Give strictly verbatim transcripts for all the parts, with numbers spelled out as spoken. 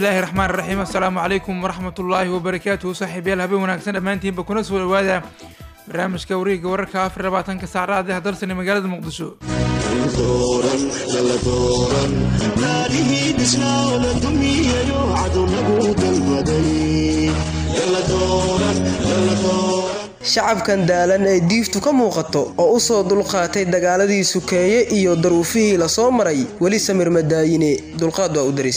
الله الرحمن الرحيم السلام عليكم ورحمة الله وبركاته صاحبي الهبي وناكسن أمانتين بكون سوى الوادة برنامج كوريك وركها في الرباطان كسعرات ده درسني مقالة مقدسو دورا يلا دورا ناريه دسنا دمية يوعد نبوك البدني يلا دورا يلا دورا shacabkan daalan ee diiftu ka muuqato oo u soo dulqaatay dagaaladii sukeeye iyo daruufihii la soo maray wali samir madaayine dulqaad waa u daris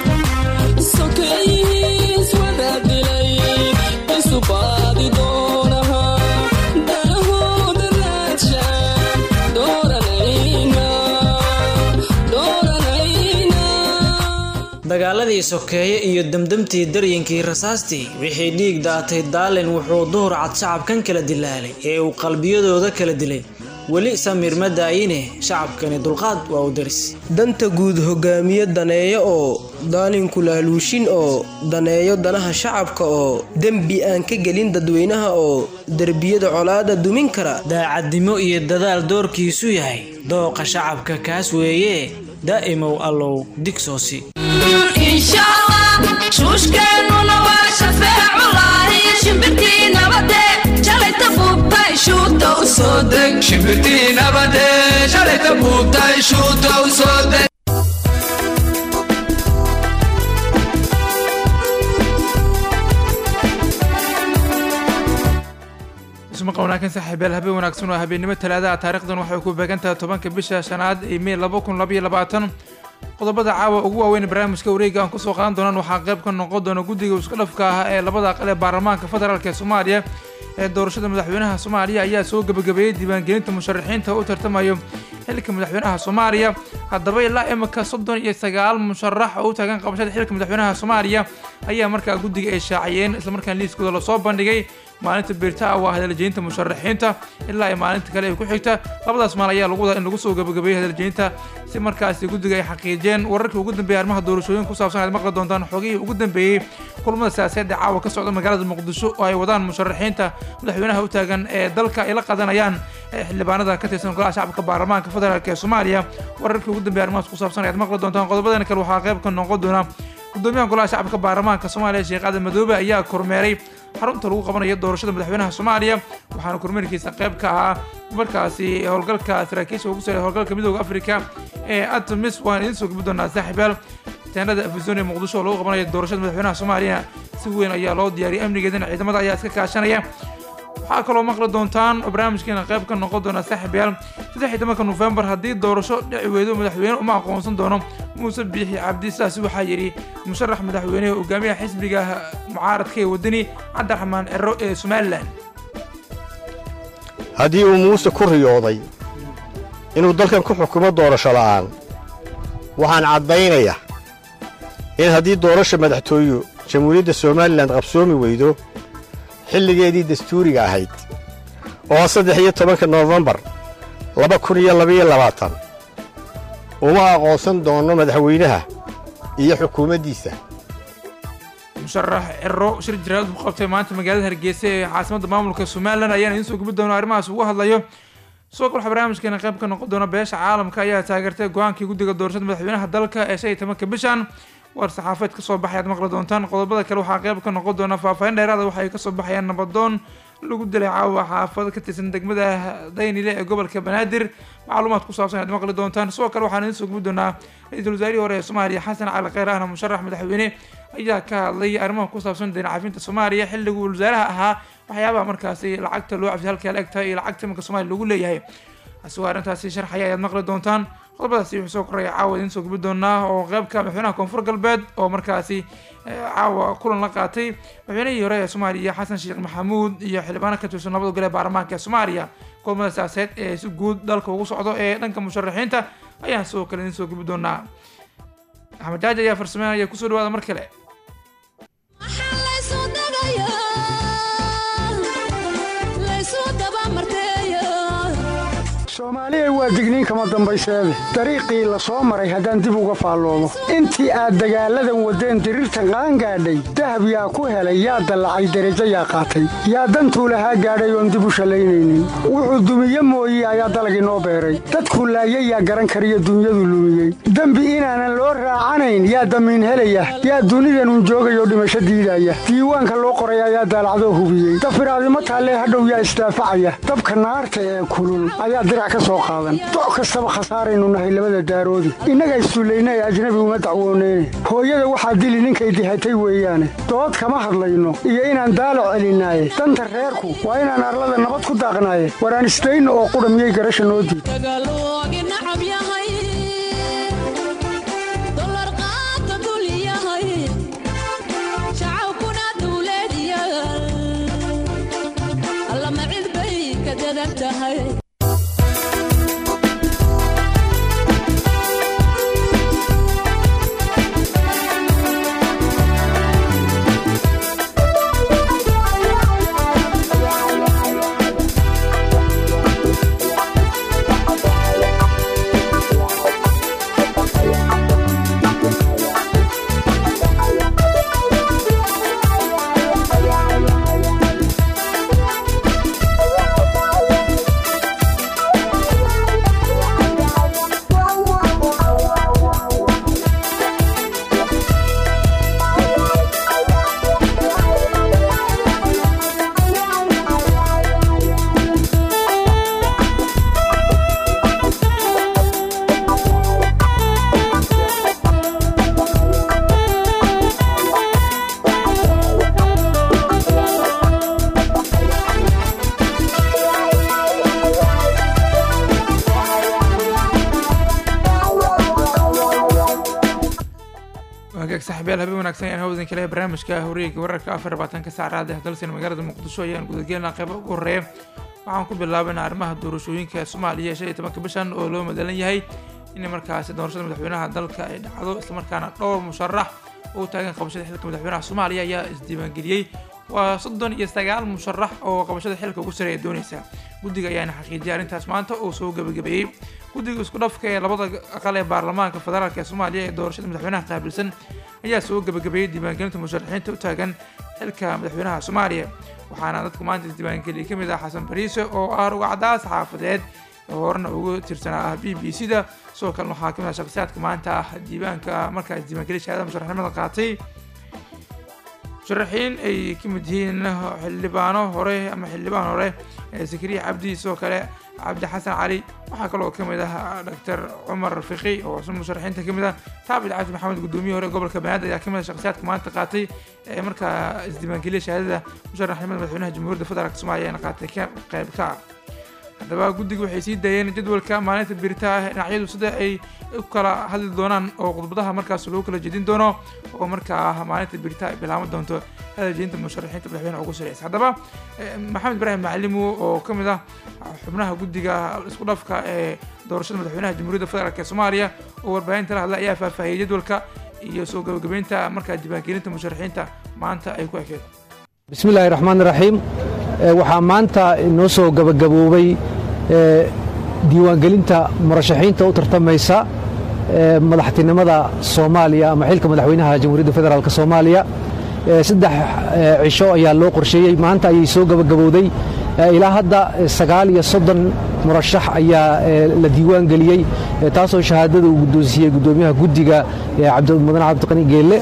dagaaladii sokeeye iyo damdamtii daryinkii rasaastii wixii dhiig daatay daalin wuxuu duhur cad shacabkan kala dilaalay ee uu qalbiyadooda kala dilay wali samir madaayine shacabkani dulqaad waa u daris danta guud hogaamiye daneeyo oo daalinku laaluushin oo daneeyo danaha shacabka oo dembi aan ka gelin dadweynaha oo derbiyada colaada dumin kara daacadnimo iyo dadaal doorkiisu yahay dooqa shacabka kaas weeye daa'imow allow digsoosi إن شاء الله شوش كانوا نواش فاع الله شمبتي نبدأ جلت بوباي شوطة وصدق شمبتي نبدأ جلت بوباي شوطة وصدق اسم قونا كان صاحب الهبي وناكسون وهبي نمت ثلاثة تاريخ دون وحيكون بقنتها طبعا كبشة شناد إيميل لبوكم لبي لبعتن qodobada caawa ugu waaweyn barnaamijka wareega aan ku soo qaadan doonaan waxaa qayb ka noqon doona guddiga isku dhafka ah ee labada aqal ee baarlamaanka federaalka ee Soomaaliya ee doorashada madaxweynaha Soomaaliya ayaa soo gabagabeeyay diiwaangelinta musharaxiinta u tartamayo xilka madaxweynaha Soomaaliya haddaba ilaa imika soddon iyo sagaal musharax oo u taagan qabashada xilka madaxweynaha Soomaaliya ayaa markaa guddiga ay shaaciyeen isla markaan liiskooda la soo bandhigay maalinta birta waa hadaljeynta musharaxiinta ilaa ay maalinta kale ay ku xigta labadaas maal ayaa lagu wadaa in lagu soo gabagabeeyo hadaljeynta si markaas guddiga ay xaqiijeen wararkii ugu dambeeyay arrimaha doorashooyinka ku saabsan ay maqla doontaan xogihii ugu dambeeyay kulamada siyaasadeed ee caawa ka socda magaalada Muqdisho oo ay wadaan musharaxiinta madaxweynaha u taagan ee dalka ay la qadanayaan xildhibaanada ka tirsan golaha shacabka baarlamaanka federaalka ee Soomaaliya wararkii ugu dambeeyay arrimahaas ku saabsan ay maqla doontaan qodobadan kale waxaa qayb ka noqon doona gudoomiyaha golaha shacabka baarlamaanka Soomaaliya Sheekh Aadan Madoobe ayaa kormeeray xarunta lagu qabanayo doorashada madaxweynaha Soomaaliya waxaana kormeerkiisa qayb ka ah markaasi howlgalka saraakiisha ugu soo howlgalka midowga Afrika ee ATMIS waan idin soo gudbin doonaa saaxiibayaal taanada Afisoni Muqdisho lagu qabanayo doorashada madaxweynaha Soomaaliya si weyn ayaa loo diyaariyay amnigeedana ciidamada ayaa iska kaashanaya waxaa kaloo maqli doontaan barnaamijkeena qayb ka noqon doona saaxiibayaal saddex iyo tobanka November haddii doorasho dhici weydo madaxweyne uma aqoonsan doono Muuse Biixi Cabdi Saasi waxaa yiri musharax madaxweyne hogaamiyaha xisbiga mucaaradka ee wadani Cabdiraxmaan Ciro ee Somaliland haddii uu Muuse ku riyooday inuu dalkan ku xukumo doorasho la'aan waxaan cadaynayaa in haddii doorasho madaxtooyo jamhuuriyadda Somaliland qabsoomi weydo xilligeedii dastuuriga ahayd oo saddex iyo tobanka November laba kun iyo laba iyo labaatan uma aqoonsan doono madaxweynaha iyo xukuumaddiisa musharax Ciro shir jiraad u qabtay maanta magaalada Hargeysa ee caasimadda maamulka Somaliland ayaan idin soo gudbin doonaa arrimahaas ugu hadlayo soo kala barnaamijkeena qayb ka noqon doona beesha caalamka ayaa taageertay go'aankii guddiga doorashada madaxweynaha dalka ee shan iyo tobanka bishan war saxaafad ka soo baxay aad maqli doontaan qodobada kale waxaa qayb ka noqon doona faahfaahin dheeraad ah waxay ka soo baxayaan nabadoon lagu dilay caawa xaafad ka tirsan degmada Daynile ee gobolka Banaadir macluumaad ku saabsan aad maqli doontaan soo kale waxaan idin soo gudbin doonaa ra'iisul wasaarihii hore ee Soomaaliya Xasan Cali Khayr ahna musharax madaxweyne ayaa ka hadlay arrimaha ku saabsan deyn cafinta Soomaaliya xilligii uu wasaaraha ahaa waxyaabaha markaasi lacagta loo cafiyay halka lacagta iyo lacagta marka Soomaaliya lagu leeyahay aswaarantaasi sharxaya ayaad maqli doontaan qodobadaasi wuxuu soo koraya caawa idin soo gudbin doonaa oo qaybka madaxweynaha koonfur galbeed oo markaasi caawa kulan la qaatay madaxweynihii hore ee Soomaaliya Xasan Sheekh Maxamuud iyo xildhibaano ka tirsan labada gole ee baarlamaanka ee Soomaaliya kulamada siyaasadeed ee si guud dalka ugu socdo ee dhanka musharaxiinta ayaan soo kale idin soo gudbin doonaa Axmed Jaaji ayaa farsameynaya ku soo dhawaada mar kale soomaaliya waa digniin kama dambayseede dariiqii la soo maray haddaan dib uga faalloodo intii aad dagaalladan waddeen diriirtan qaangaadhay dahab yaa ku helay yaa dallacay derajo yaa qaatay yaa dantuu lahaa gaadhay oon dib u shallaynaynin wuxuu dumiye mooye ayaa dalag inoo beeray dadkuu laayay yaa garan kariyo dunyadu lumiyey dembi inaanan loo raacanayn yaa damiin helaya yaa dunidanun joogayoo dhimasho diidaya diiwaanka loo qoray ayaa daalacdoo hubiyey dafiraadimo taallee hadhow yaa isdaafacaya dabka naarta ee kulul ayaa ka soo qaadan doc kastaba khasaaraynu nahay labada daaroodi innaga issuullaynay ajnabi uma dacwooneyne hooyada waxaa dili ninkay dihatay weeyaane dood kama hadlayno iyo inaan daalo celinaaye danta reerku waa inaan arlada nabad ku daaqnaaye waraan isdayno oo qudha miyay garasha noo diid saxaabyaal habeen wanaagsan ayaan hawdan kale barnaamijka horiga wararka afar iyo labaatanka saacad ee dalsan magaalada muqdisho ayaan gudageelna qaybo ugu horeeya waxaan ku bilaabanaa arrimaha doorashooyinka Soomaaliya shan iyo tobanka bishan oo loo madalan yahay in markaas doorashada madaxweynaha dalka ay dhacdo isla markaana dhowr musharax oo taagan qabashada xilka madaxweynaha Soomaaliya ayaa isdiiwaangeliyay waa soddon iyo sagaal musharax oo qabashada xilka ugu sareeya doonaysa guddiga ayaana xaqiijiyay arrintaas maanta oo soo gabagabeeyay guddiga isku dhafka ee labada aqal ee baarlamaanka federaalka Soomaaliya ee doorashada madaxweynaha qaabilsan ayaa soo gabagabeeyay diiwaangelinta musharaxiinta u taagan xilka madaxweynaha Soomaaliya waxaana dadka maanta isdiiwaangeliyay kamid ah Xasan Bariise oo ah rugcadaas xaafadeed oo horna ugu tirsanaa B B C da soo kale waxaa kamid ah shaqsiyaadka maanta ah diiwaanka markaa isdiiwaangeliyay shahaadada musharaxnimada qaatay musharaxiin ay kamid yihiin xildhibaano hore ama xildhibaan hore Zakariya Cabdi soo kale Cabdi Xasan Cali waxaa kaloo kamid ah Dr Cumar Fiqi oo isna musharaxiinta kamid ah Taabid Cabdi Maxamed gudoomiye hore gobolka Banaadir ayaa kamid ah shaqsiyaadka maanta qaatay ee markaa isdiiwaangeliyay shahaadada musharaxnimada madaxweynaha Jamhuuriyadda Federaalka Soomaaliya ee qaatay qayb ka haddaba guddigu waxay sii daayeen jadwalka maalinta birita ah dhinacyadu sida ay u kala hadli doonaan oo khudbadaha markaas loo kala jeedin doono oo markaa maalinta birita ay bilaaban doonto hadaljeedinta musharaxiinta madaxweynaha ugu sareysa haddaba maxamed ibraahim macalimo oo kamid ah xubnaha guddiga isku dhafka ee doorashada madaxweynaha Jamhuuriyadda Federaalka Soomaaliya oo warbaahinta la hadlay ayaa faahfaahiyay jadwalka iyo soo gabagabeynta markaa diiwaangelinta musharaxiinta maanta ay ku ekeed bismillaahi raxmaani raxiim waxaa maanta noo soo gabagaboobay diiwaangelinta murashaxiinta u tartamaysa madaxtinimada Soomaaliya ama xilka madaxweynaha Jamhuuriyadda Federaalka Soomaaliya saddex cisho ayaa loo qorsheeyay maanta ayay soo gabagabowday ilaa hadda sagaal iyo soddon murashax ayaa la diiwaan geliyay taasoo shahaadada uu guddoonsiiyey gudoomiyaha guddiga Cabdimudan Cabdiqani Geelle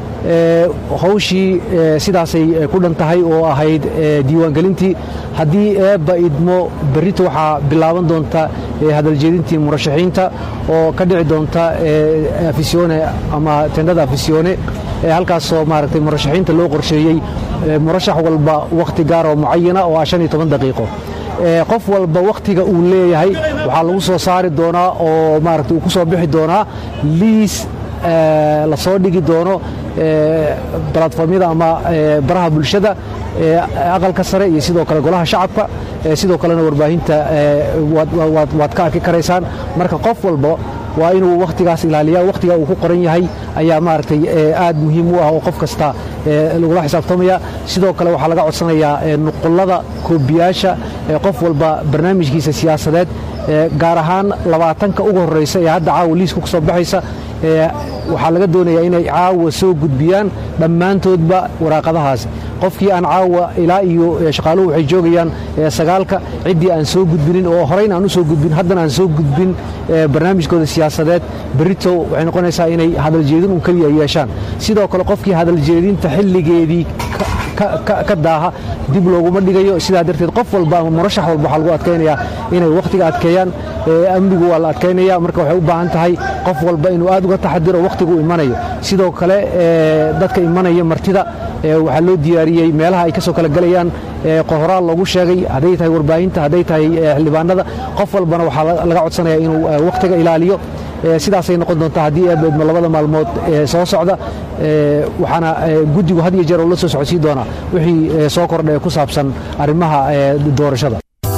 hawshii sidaasay ku dhan tahay oo ahayd diiwaangelintii haddii eebba idmo berrito waxaa bilaaban doonta hadaljeedintii murashaxiinta oo ka dhici doonta afisione ama tendada afisione halkaasoo maaragtay murashaxiinta loo qorsheeyey murashax walba wakhti gaar oo mucayana oo ah shan iyo toban daqiiqo qof walba wakhtiga uu leeyahay waxaa lagu soo saari doonaa oo maaragtay uu ku soo bixi doonaa liis la soo dhigi doono platformyada ama baraha bulshada aqalka sare iyo sidoo kale golaha shacabka sidoo kalena warbaahinta waad ka arki karaysaan marka qof walba waa inuu wakhtigaas ilaaliyaa wakhtiga uu ku qoran yahay ayaa maaragtay aad muhiim u ah oo qof kasta lagula xisaabtamaya sidoo kale waxaa laga codsanayaa nuqullada koobiyaasha qof walba barnaamijkiisa siyaasadeed gaar ahaan labaatanka ugu horraysa ee hadda caawa liiska ku soo baxaysa waxaa laga doonayaa inay caawa soo gudbiyaan dhammaantoodba waraaqadahaasi qofkii aan caawa ilaa iyo shaqaaluhu waxay joogayaan sagaalka ciddii aan soo gudbinin oo horeyna aan u soo gudbin haddana aan soo gudbin barnaamijkooda siyaasadeed berito waxay noqonaysaa inay hadaljeedin un keliya yeeshaan sidoo kale qofkii hadaljeedinta xilligeedii ka daaha dib looguma dhigayo sidaa darteed qof walba ama murashax walba waxaa lagu adkaynayaa inay wakhtiga adkeeyaan amnigu waa la adkaynaya marka waxay u baahan tahay qof walba inuu aad uga taxadiro wakhtigu imanayo sidoo kale dadka imanaya martida waxaa loo diyaariyey meelaha ay ka soo kala gelayaan qoraal loogu sheegay hadday tahay warbaahinta hadday tahay xildhibaanada qof walbana waxaa laga codsanaya inuu wakhtiga ilaaliyo sidaasay noqon doontaa haddii eebeedmo labada maalmood soo socda waxaana guddigu had iyo jeer oo la soo socodsiin doonaa wixii soo kordha ee ku saabsan arrimaha doorashada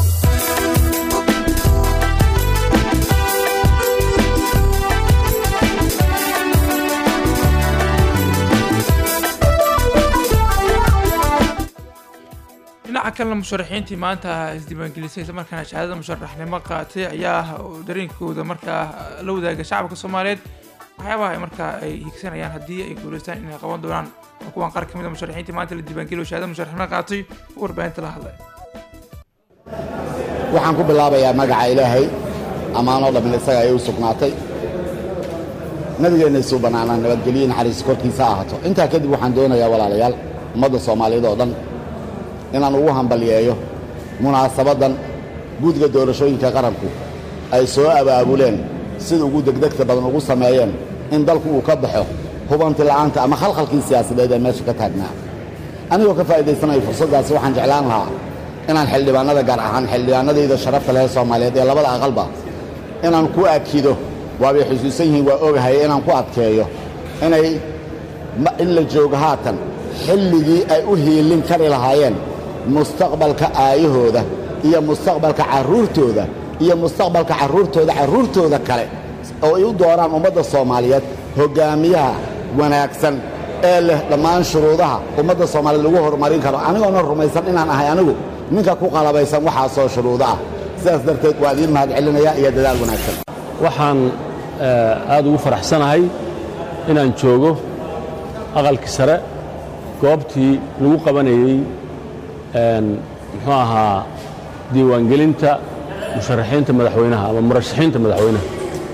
dhinaca kalena musharaxiintii maanta isdiiwaangelisay isla markaana shahaadada musharaxnimo qaatay ayaa dareenkooda markaa la wadaaga shacabka Soomaaliyeed waxyaabaha ay markaa ay higsanayaan haddii ay guuleystaan inay qaban doonaan kuwan qaar kamid ah musharaxiintii maanta la diiwaangeliyo shahaadada musharaxnimo qaatay warbaahinta la hadlay waxaan ku bilaabayaa magaca Ilaahay amaano dhammaan isaga ay u sugnaatay nabigeena soo banaanaan nabadgelyo naxariis korkiisa ahaato intaa kadib waxaan doonayaa walaalayaal ummadda Soomaaliyeed oo dhan inaan ugu hambaliyeeyo munaasabadan guddiga doorashooyinka qaranku ay soo abaabuleen sida ugu degdegta badan ugu sameeyeen in dalku uu ka baxo hubanti la'aanta ama khalkhalkii siyaasadeed ee meesha ka taagnaa anigoo ka faa'iidaysanayo fursaddaasi waxaan jeclaan lahaa inaan xildhibaanada gaar ahaan xildhibaanadayda sharafta leh Soomaaliyeed ee labada aqalba inaan ku akido waabay xusuusan yihiin waa ogahay inaan ku adkeeyo inay in la joogo haatan xilligii ay u hiilin kari lahaayeen mustaqbalka aayahooda iyo mustaqbalka carruurtooda iyo mustaqbalka carruurtooda carruurtooda kale oo ay u dooraan ummadda Soomaaliyeed hogaamiyaha wanaagsan ee leh dhammaan shuruudaha ummadda Soomaaliyeed lagu horumarin karo anigoona rumaysan inaan ahay anigu ninka ku qalabaysan waxaa soo shuruuda ah sidaas darteed waa idin mahad celinayaa iyo dadaal wanaagsan waxaan aad ugu faraxsanahay inaan joogo aqalkii sare goobtii lagu qabanayey muxuu ahaa diiwaangelinta musharaxiinta madaxweynaha ama murashaxiinta madaxweynaha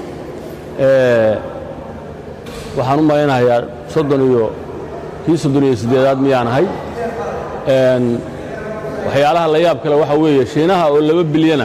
waxaan u malaynayaa soddon iyo kii soddon iyo siddeedaad miyaan ahay waxyaalaha la yaab kale waxaa weeye shiinaha oo laba bilyana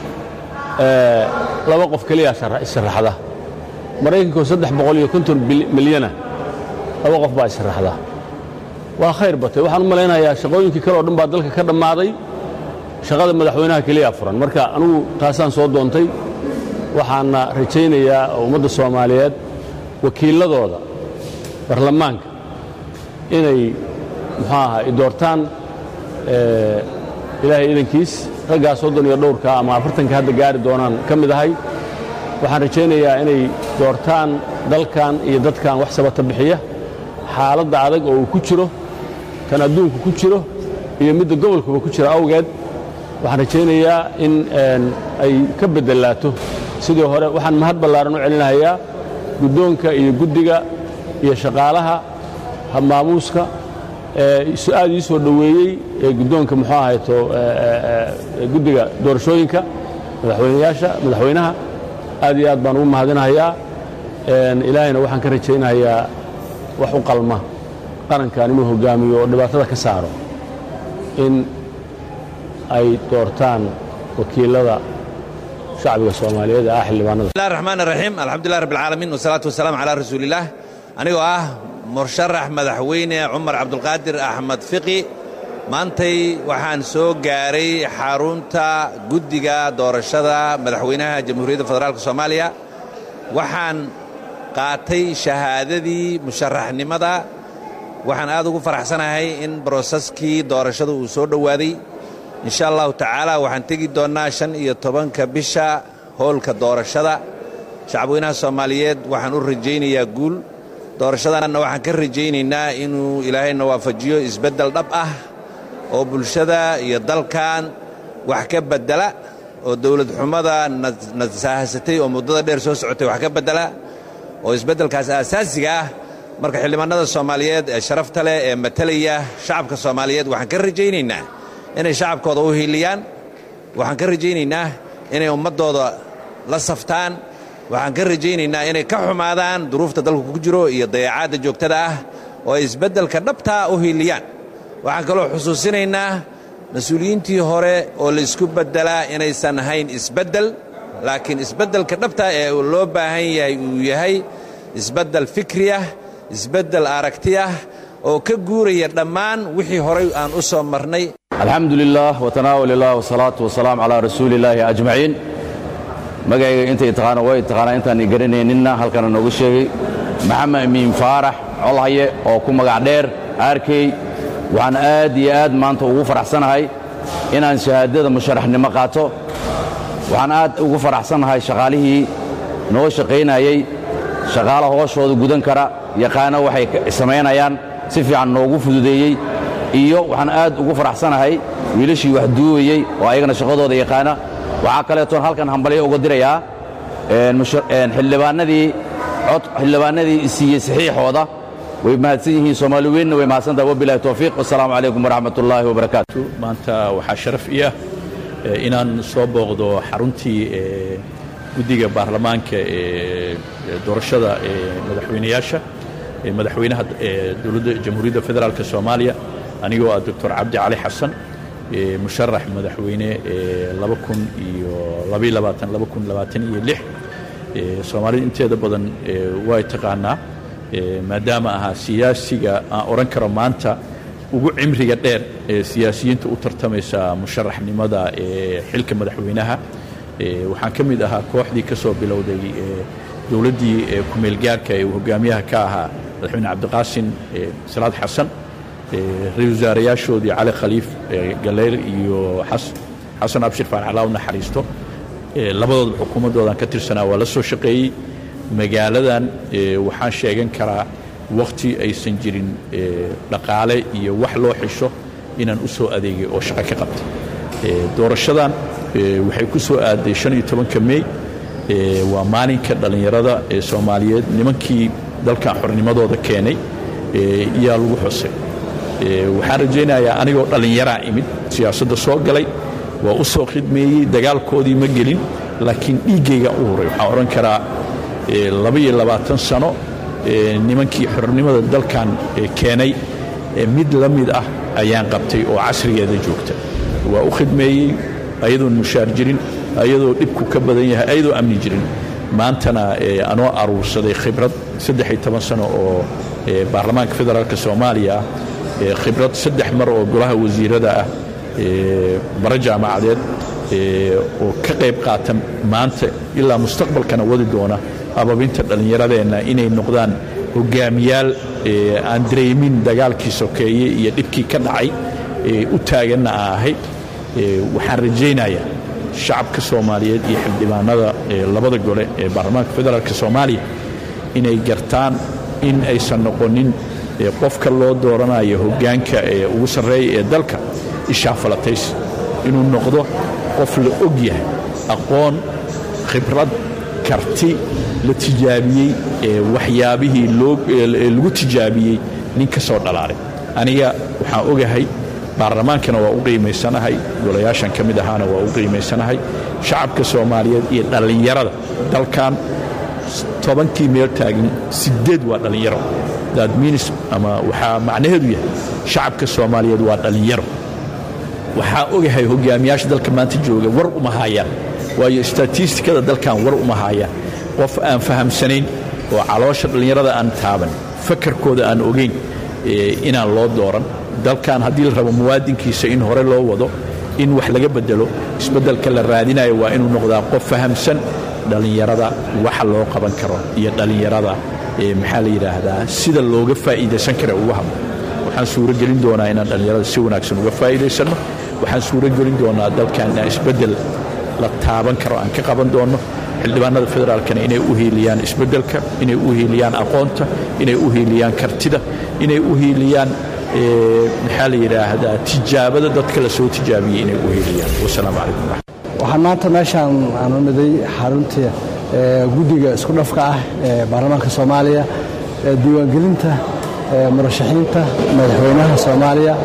laba qof keliya isharaxda maraykanka oo saddex boqol iyo konton milyana laba qof baa isharaxda waa khayr batay waxaan u malaynayaa shaqooyinkii kale oo dhan baa dalka ka dhammaaday shaqada madaxweynaha keliya furan marka anigu taasaan soo doontay waxaana rajaynayaa ummadda Soomaaliyeed wakiiladooda baarlamaanka inay muxuu ahaa doortaan ilaahay idankiis raggaa soddon iyo dhowrka ama afartanka hadda gaari doonaan ka mid ahay waxaan rajaynayaa inay doortaan dalkan iyo dadkan wax sabata bixiya xaaladda adag oo uu ku jiro kan adduunku ku jiro iyo midda gobolkuba ku jira awgeed waxaan rajaynayaa in ay ka bedelaato sidii hore waxaan mahad ballaaran u celinayaa guddoonka iyo guddiga iyo shaqaalaha maamuuska aad ii soo dhoweeyey ee guddoonka muxuu ahayto guddiga doorashooyinka madaxweynayaasha madaxweynaha aad iyo aad baan ugu mahadinahayaa ilaahayna waxaan ka rajaynayaa wax u qalma qarankan inuu hogaamiyo oo dhibaatada ka saaro in ay doortaan wakiilada shacbiga Soomaaliyeed ah xildhibaanada bismillaahir rahmaanir rahiim alxamdulillahi rabbil caalamiin wasalaatu wasalaamu calaa rasuulillaah anigoo ah mursharax madaxweyne Cumar Cabdulqaadir Axmed Fiqi maantay waxaan soo gaaray xarunta guddiga doorashada madaxweynaha Jamhuuriyadda Federaalka Soomaaliya waxaan qaatay shahaadadii musharaxnimada waxaan aad ugu faraxsanahay in broseeskii doorashada uu soo dhowaaday insha Allah tacaala waxaan tegi doonaa shan iyo tobanka bisha hoolka doorashada shacabweynaha Soomaaliyeed waxaan u rajaynayaa guul doorashadana waxaan ka rajaynaynaa inuu ilaahayna waafajiyo isbedel dhab ah oo bulshada iyo dalkan wax ka bedela oo dawlad xumada nasaahasatay oo muddada dheer soo socotay wax ka beddela oo isbeddelkaas aasaasiga ah marka xildhibaanada Soomaaliyeed ee sharafta leh ee matalaya shacabka Soomaaliyeed waxaan ka rajaynaynaa inay shacabkooda u hiiliyaan waxaan ka rajaynaynaa inay ummadooda la saftaan waxaan ka rajaynaynaa inay ka xumaadaan duruufta dalku ku jiro iyo dayacaadda joogtada ah oo ay isbeddelka dhabta u hiiliyaan waxaan kaloo xusuusinaynaa mas'uuliyiintii hore oo la isku beddelaa inaysan ahayn isbeddel laakiin isbeddelka dhabta ee loo baahan yahay uu yahay isbeddel fikri ah isbeddel aragti ah oo ka guuraya dhammaan wixii horay aan u soo marnay alxamdulilah watanaawulillah wasalaatu wasalaam calaa rasuulillaahi ajmaciin magacayga intay taqaana way taqaanaa intaan garanayninna halkana noogu sheegay maxamed amiin faarax colhaye oo ku magac dheer arkey waxaan aad iyo aad maanta ugu faraxsanahay inaan shahaadada musharaxnimo qaato waxaan aad ugu faraxsanahay shaqaalihii noo shaqaynayey shaqaala hooshooda gudan kara yaqaana waxay samaynayaan si fiican noogu fududeeyey iyo waxaan aad ugu faraxsanahay wiilashii wax duubayey oo ayagana shaqadooda yaqaana waxaa kaleetoon halkan hambalyo uga dirayaa xildhibaanadii cod xildhibaanadii isiiyey saxiixooda way mahadsan yihiin Soomaali weynna way mahadsantahay wabillahi tawfiiq wassalaamu calaykum waraxmatullaahi wabarakaatu maanta waxaa sharaf ii ah inaan soo booqdo xaruntii guddiga baarlamaanka ee doorashada ee madaxweynayaasha ee madaxweynaha dowladda jamhuuriyadda federaalka Soomaaliya anigoo ah doctor Cabdi Cali Xasan musharax madaxweyne laba kun iyo laba iyo labaatan laba kun labaatan iyo lix Soomaalida inteeda badan way taqaanaa maadaama ahaa siyaasiga aan oran karo maanta ugu cimriga dheer ee siyaasiyiinta u tartamaysa musharaxnimada ee xilka madaxweynaha waxaan ka mid ahaa kooxdii ka soo bilowday dowladdii ku-meel gaarka ee hogaamiyaha ka ahaa madaxweyne cabdiqaasin salaad xasan ra-iisul wasaarayaashoodii cali khaliif galeyr iyo xasan abshir faarax allah u naxariisto labadooda xukuumaddoodan ka tirsanaa waa la soo shaqeeyey magaaladan waxaan sheegan karaa waqti aysan jirin dhaqaale iyo wax loo xisho inaan u soo adeegay oo shaqo ka qabtay doorashadan waxay ku soo aaday shan iyo tobanka May waa maalinka dhalinyarada ee Soomaaliyeed nimankii dalkan xornimadooda keenay iyaa lagu xusay waxaan rajaynayaa anigoo dhalinyaraa imid siyaasadda soo galay waa u soo khidmeeyey dagaalkoodii ma gelin laakiin dhiiggayga u huray waxaan odhan karaa laba iyo labaatan sano nimankii xornimada dalkan keenay mid la mid ah ayaan qabtay oo casrigeeda joogta waa u khidmeeyey ayadoon mushaar jirin ayadoo dhibku ka badan yahay ayadoo amni jirin maantana anoo aruursaday khibrad saddex iyo toban sano oo baarlamaanka federaalka Soomaaliya khibrad saddex mar oo golaha wasiirada ah bara jaamacadeed oo ka qayb qaata maanta ilaa mustaqbalkana wadi doona ababinta dhalinyaradeenna inay noqdaan hogaamiyaal aan dareemin dagaalkii sokeeye iyo dhibkii ka dhacay u taaganna ahay waxaan rajaynayaa shacabka Soomaaliyeed iyo xildhibaanada labada gole ee baarlamaanka federaalka Soomaaliya inay gartaan in aysan noqonin qofka loo dooranayo hogaanka ee ugu sarreeya ee dalka ishaafalatays inuu noqdo qof la og yahay aqoon khibrad karti la tijaabiyey waxyaabihii lagu tijaabiyey nin ka soo dhalaalay aniga waxaan ogahay baarlamaankana waa u qiimaysanahay golayaashan ka mid ahaana waa u qiimaysanahay shacabka Soomaaliyeed iyo dhalinyarada dalkan tobankii meel taagan sideed waa dhalinyaro that means ama waxaa macnaheedu yahay shacabka Soomaaliyeed waa dhalinyaro waxaa ogahay hogaamiyaasha dalka maanta jooga war uma hayaan waayo statistikada dalkan war uma hayaan qof aan fahamsanayn oo caloosha dhalinyarada aan taaban fakarkooda aan ogeyn inaan loo dooran dalkan haddii la rabo muwaadinkiisa in hore loo wado in wax laga bedelo isbeddelka la raadinayo waa inuu noqdaa qof fahamsan dhalinyarada waxa loo qaban karo iyo dhalinyarada maxaa la yidhaahdaa sida looga faa'iidaysan kara ugu habboon waxaan suuro gelin doonaa inaan dhalinyarada si wanaagsan uga faa'iidaysano waxaan suuro gelin doonaa dalkan inaan isbeddel la taaban karo aan ka qaban doono xildhibaanada federaalkana inay u hiiliyaan isbeddelka inay u hiiliyaan aqoonta inay u hiiliyaan kartida inay u hiiliyaan maxaa la yidhaahdaa tijaabada dadka la soo tijaabiyey inay u hiiliyaan wasalaamu calaykum waxaan maanta meeshaan aan u niday xaruntii guddiga isku dhafka ah ee baarlamaanka Soomaaliya ee diiwaangelinta murashaxiinta madaxweynaha Soomaaliya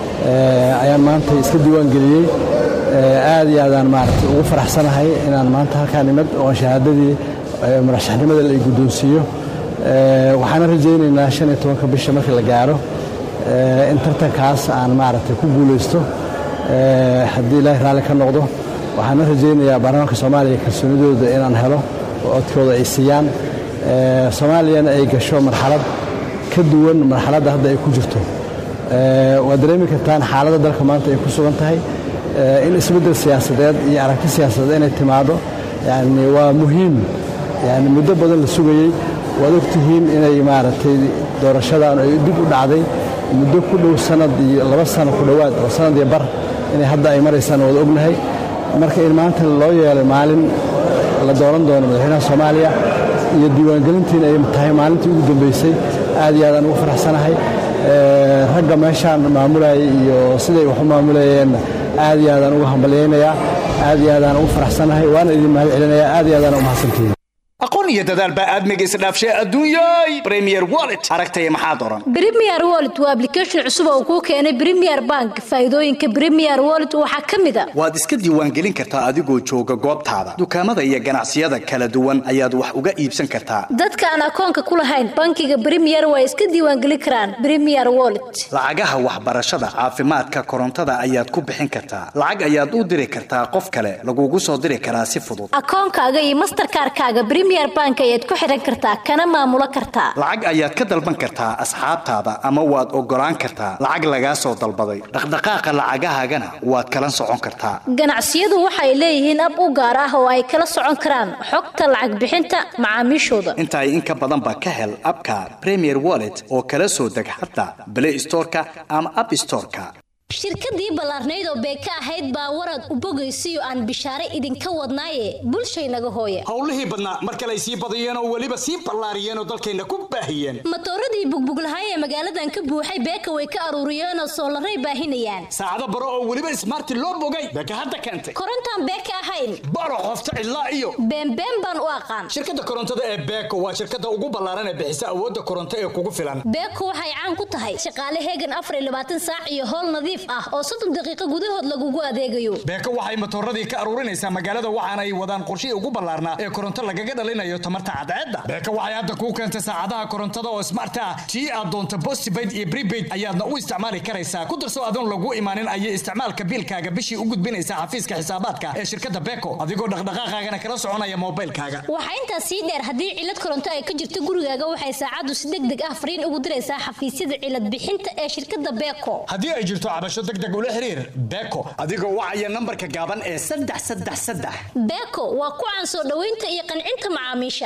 ayaan maanta iska diiwaangeliyay aad iyo aad aan maaragtay ugu faraxsanahay inaan maanta halkaan nimid oo shahaadadii murashaxnimada la guddoonsiiyo waxaan rajaynaynaa shan iyo tobanka bisha marka la gaaro in tartankaas aan maaragtay ku guuleysto haddii Ilaahay raali ka noqdo waxaan rajaynayaa baarlamaanka Soomaaliya kalsoonidooda inaan helo oo codkooda ay siiyaan Soomaaliyana ay gasho marxalad ka duwan marxaladda hadda ay ku jirto waa dareemi kartaan xaaladda dalka maanta ay ku sugan tahay in isbeddel siyaasadeed iyo aragti siyaasadeed inay timaado yani waa muhiim yani muddo badan la sugayay waad ogtihiin inay maaragtay doorashadan ay dib u dhacday muddo ku dhow sanad iyo laba sano ku dhowaad oo sanad iyo bar inay hadda ay maraysaan wada ognahay marka in maanta loo yeelay maalin la dooran doono madaxweynaha Soomaaliya iyo diiwaangelintiina ay tahay maalintii ugu dambeysay aad iyo aad aan ugu faraxsanahay ragga meeshaan maamulayay iyo siday wax u maamulayeen aad iyo aad aan ugu hambalyeynaya aad iyo aad aan ugu faraxsanahay waana idin mahad celinaya aad iyo aad aan u mahadsantihiin aqoon iyo dadaal baa aadmiga isdhaafshay adduunyay Premier Wallet aragtay maxaa doran Premier Wallet waa application cusub oo ku keenay Premier Bank faa'iidooyinka Premier Wallet waxa kamid ah waad iska diiwaangelin kartaa adigoo jooga goobtaada dukaamada iyo ganacsiyada kala duwan ayaad wax uga iibsan kartaa dadka aan akoonka ku lahayn bankiga Premier way iska diiwaangelin karaan Premier Wallet lacagaha waxbarashada caafimaadka korontada ayaad ku bixin kartaa lacag ayaad u diri kartaa qof kale lagugu soo diri karaa si fudud akoonkaaga iyo Mastercard-kaaga Premier Bank ayaad ku xiran kartaa kana maamulo kartaa lacag ayaad ka dalban kartaa asxaabtaada ama waad ogolaan kartaa lacag laga soo dalbaday dhaqdhaqaaqa lacagahaagana waad kala socon kartaa ganacsiyadu waxay leeyihiin ab u gaar ah oo ay kala socon karaan xogta lacag bixinta macaamiishooda inta ay in ka badan ba ka hel abka Premier Wallet oo kala soo deg xataa Play Store-ka ama App Store-ka shirkadii ballaarneyd oo beeka ahayd baa warad u bogaysiyo aan bishaare idinka wadnaaye bulshaynaga hooye howlihii badnaa mar kale ay sii badiyeen oo waliba sii ballaariyeen oo dalkeena ku baahiyeen matooradii bugbuglahay ee magaaladan ka buuxay beeka way ka aruuriyeen oo soolaray baahinayaan saacado baro oo waliba smart loo bogay beeka hadda keentay korontaan beeka ahayn baro qofta ilaa iyo beenbeen baan u aqaan shirkadda korontada ee beeko waa shirkadda ugu ballaaran ee bixisa awoodda koronto ee kugu filan beeko waxay caan ku tahay shaqaale heegan afar iyo labaatan saac iyo howl nadiif ah oo soddon daqiiqo gudahood lagugu adeegayo beeko waxay matooradii ka aruurinaysaa magaalada waxaana ay wadaan qorshe ugu ballaarnaa ee koronto lagaga dhalinayo tamarta cadceedda beeko waxay hadda kuu keentay saacadaha korontada oo smart ah tii aad doonto postpaid iyo prepaid ayaadna u isticmaali karaysaa ku darso adoon lagu imaanin ayay isticmaalka biilkaaga bishii u gudbinaysaa xafiiska xisaabaadka ee shirkadda beeko adigoo dhaqdhaqaaqaagana kala soconaya moobilkaaga waxaa intaas sii dheer haddii cilad koronto ay ka jirto gurigaaga waxay saacaddu si degdeg ah fariin ugu diraysaa xafiisyada cilad bixinta ee shirkadda beeko haddii ay jirto cabasho degdeg ula xiriir beeko adigoo wacaya nambarka gaaban ee saddex saddex saddex beeko waa ku caan soo dhaweynta iyo qancinta macaamiisha